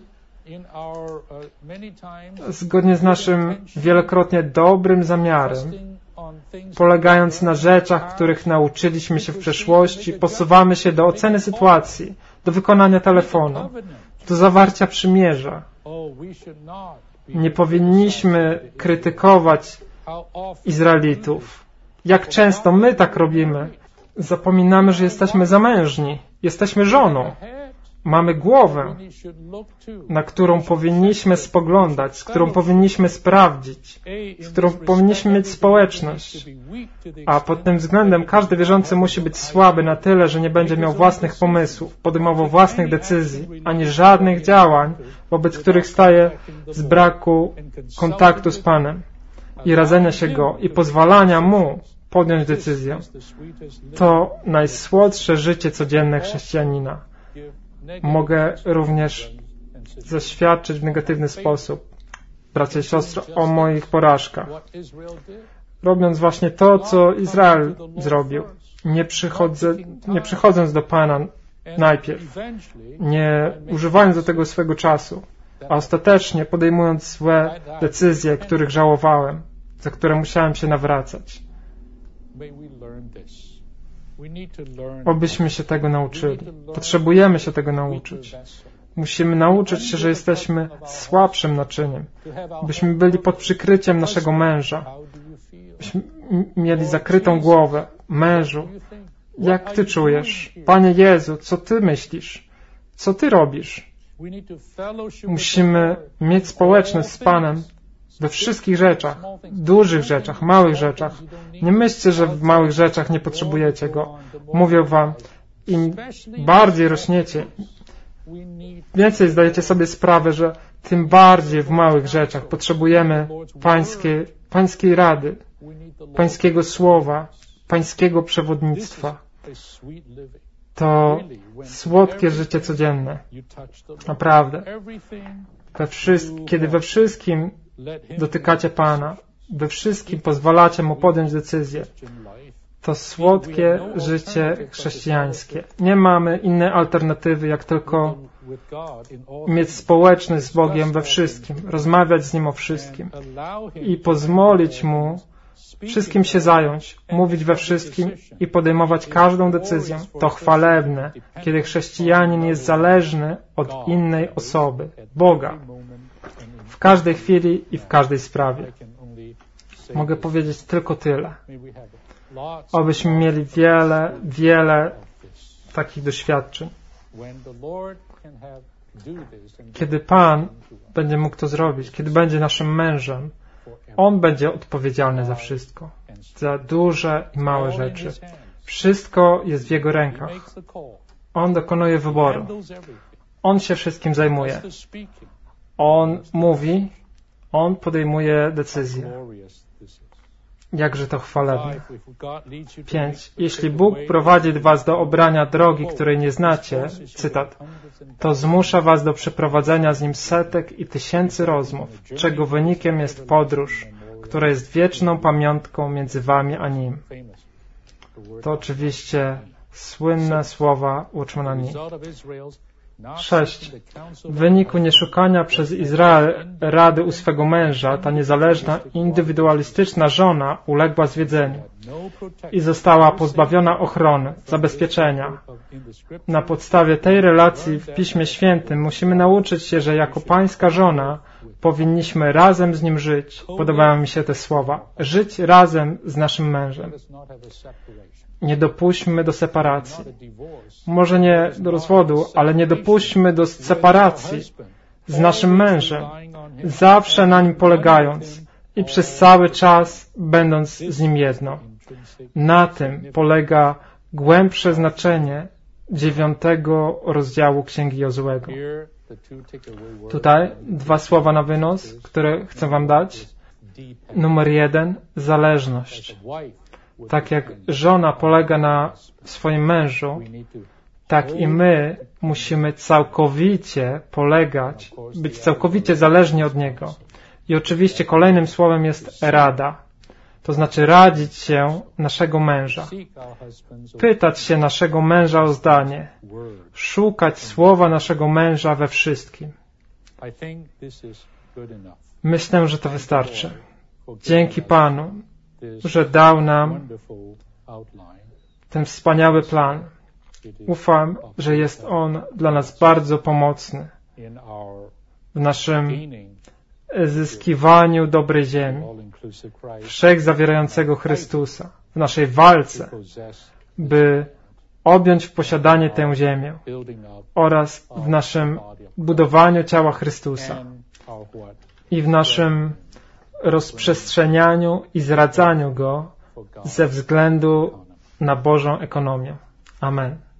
zgodnie z naszym wielokrotnie dobrym zamiarem, polegając na rzeczach, których nauczyliśmy się w przeszłości, posuwamy się do oceny sytuacji, do wykonania telefonu, do zawarcia przymierza. Nie powinniśmy krytykować Izraelitów. Jak często my tak robimy? Zapominamy, że jesteśmy zamężni, jesteśmy żoną. Mamy głowę, na którą powinniśmy spoglądać, z którą powinniśmy sprawdzić, z którą powinniśmy mieć społeczność. A pod tym względem każdy wierzący musi być słaby na tyle, że nie będzie miał własnych pomysłów, podejmował własnych decyzji, ani żadnych działań, wobec których staje z braku kontaktu z Panem i radzenia się Go i pozwalania Mu podjąć decyzję. To najsłodsze życie codzienne chrześcijanina. Mogę również zaświadczyć w negatywny sposób, bracia i siostry, o moich porażkach. Robiąc właśnie to, co Izrael zrobił, nie, przychodzę, nie przychodząc do Pana najpierw, nie używając do tego swego czasu, a ostatecznie podejmując złe decyzje, których żałowałem, za które musiałem się nawracać. Obyśmy się tego nauczyli. Potrzebujemy się tego nauczyć. Musimy nauczyć się, że jesteśmy słabszym naczyniem. Byśmy byli pod przykryciem naszego męża. Byśmy mieli zakrytą głowę. Mężu, jak Ty czujesz? Panie Jezu, co Ty myślisz? Co Ty robisz? Musimy mieć społeczność z Panem we wszystkich rzeczach, dużych rzeczach, małych rzeczach. Nie myślcie, że w małych rzeczach nie potrzebujecie Go. Mówię Wam, im bardziej rośniecie, więcej zdajecie sobie sprawę, że tym bardziej w małych rzeczach potrzebujemy pańskiej, pańskiej rady, Pańskiego Słowa, Pańskiego przewodnictwa. To słodkie życie codzienne. Naprawdę. We wszystkim, kiedy we wszystkim dotykacie Pana, we wszystkim pozwalacie Mu podjąć decyzję, to słodkie życie chrześcijańskie. Nie mamy innej alternatywy, jak tylko mieć społeczność z Bogiem we wszystkim, rozmawiać z Nim o wszystkim i pozwolić Mu wszystkim się zająć, mówić we wszystkim i podejmować każdą decyzję. To chwalebne, kiedy chrześcijanin jest zależny od innej osoby, Boga, w każdej chwili i w każdej sprawie. Mogę powiedzieć tylko tyle. Obyśmy mieli wiele, wiele takich doświadczeń. Kiedy Pan będzie mógł to zrobić, kiedy będzie naszym mężem, On będzie odpowiedzialny za wszystko, za duże i małe rzeczy. Wszystko jest w Jego rękach. On dokonuje wyboru. On się wszystkim zajmuje. On mówi, On podejmuje decyzje. Jakże to chwalebne. Pięć. Jeśli Bóg prowadzi was do obrania drogi, której nie znacie, cytat, to zmusza was do przeprowadzenia z Nim setek i tysięcy rozmów, czego wynikiem jest podróż, która jest wieczną pamiątką między wami a Nim. To oczywiście słynne słowa Watchmana Nee. sześć. W wyniku nieszukania przez Izrael rady u swego męża, ta niezależna, indywidualistyczna żona uległa zwiedzeniu i została pozbawiona ochrony, zabezpieczenia. Na podstawie tej relacji w Piśmie Świętym musimy nauczyć się, że jako pańska żona powinniśmy razem z nim żyć. Podobają mi się te słowa. Żyć razem z naszym mężem. Nie dopuśćmy do separacji. Może nie do rozwodu, ale nie dopuśćmy do separacji z naszym mężem, zawsze na nim polegając i przez cały czas będąc z nim jedno. Na tym polega głębsze znaczenie dziewiątego rozdziału Księgi Jozuego. Tutaj dwa słowa na wynos, które chcę wam dać. Numer jeden, zależność. Tak jak żona polega na swoim mężu, tak i my musimy całkowicie polegać, być całkowicie zależni od niego. I oczywiście kolejnym słowem jest rada. To znaczy radzić się naszego męża. Pytać się naszego męża o zdanie. Szukać słowa naszego męża we wszystkim. Myślę, że to wystarczy. Dzięki Panu, że dał nam ten wspaniały plan. Ufam, że jest on dla nas bardzo pomocny w naszym zyskiwaniu dobrej ziemi, wszechzawierającego Chrystusa, w naszej walce, by objąć w posiadanie tę ziemię oraz w naszym budowaniu ciała Chrystusa i w naszym rozprzestrzenianiu i zradzaniu Go ze względu na Bożą ekonomię. Amen.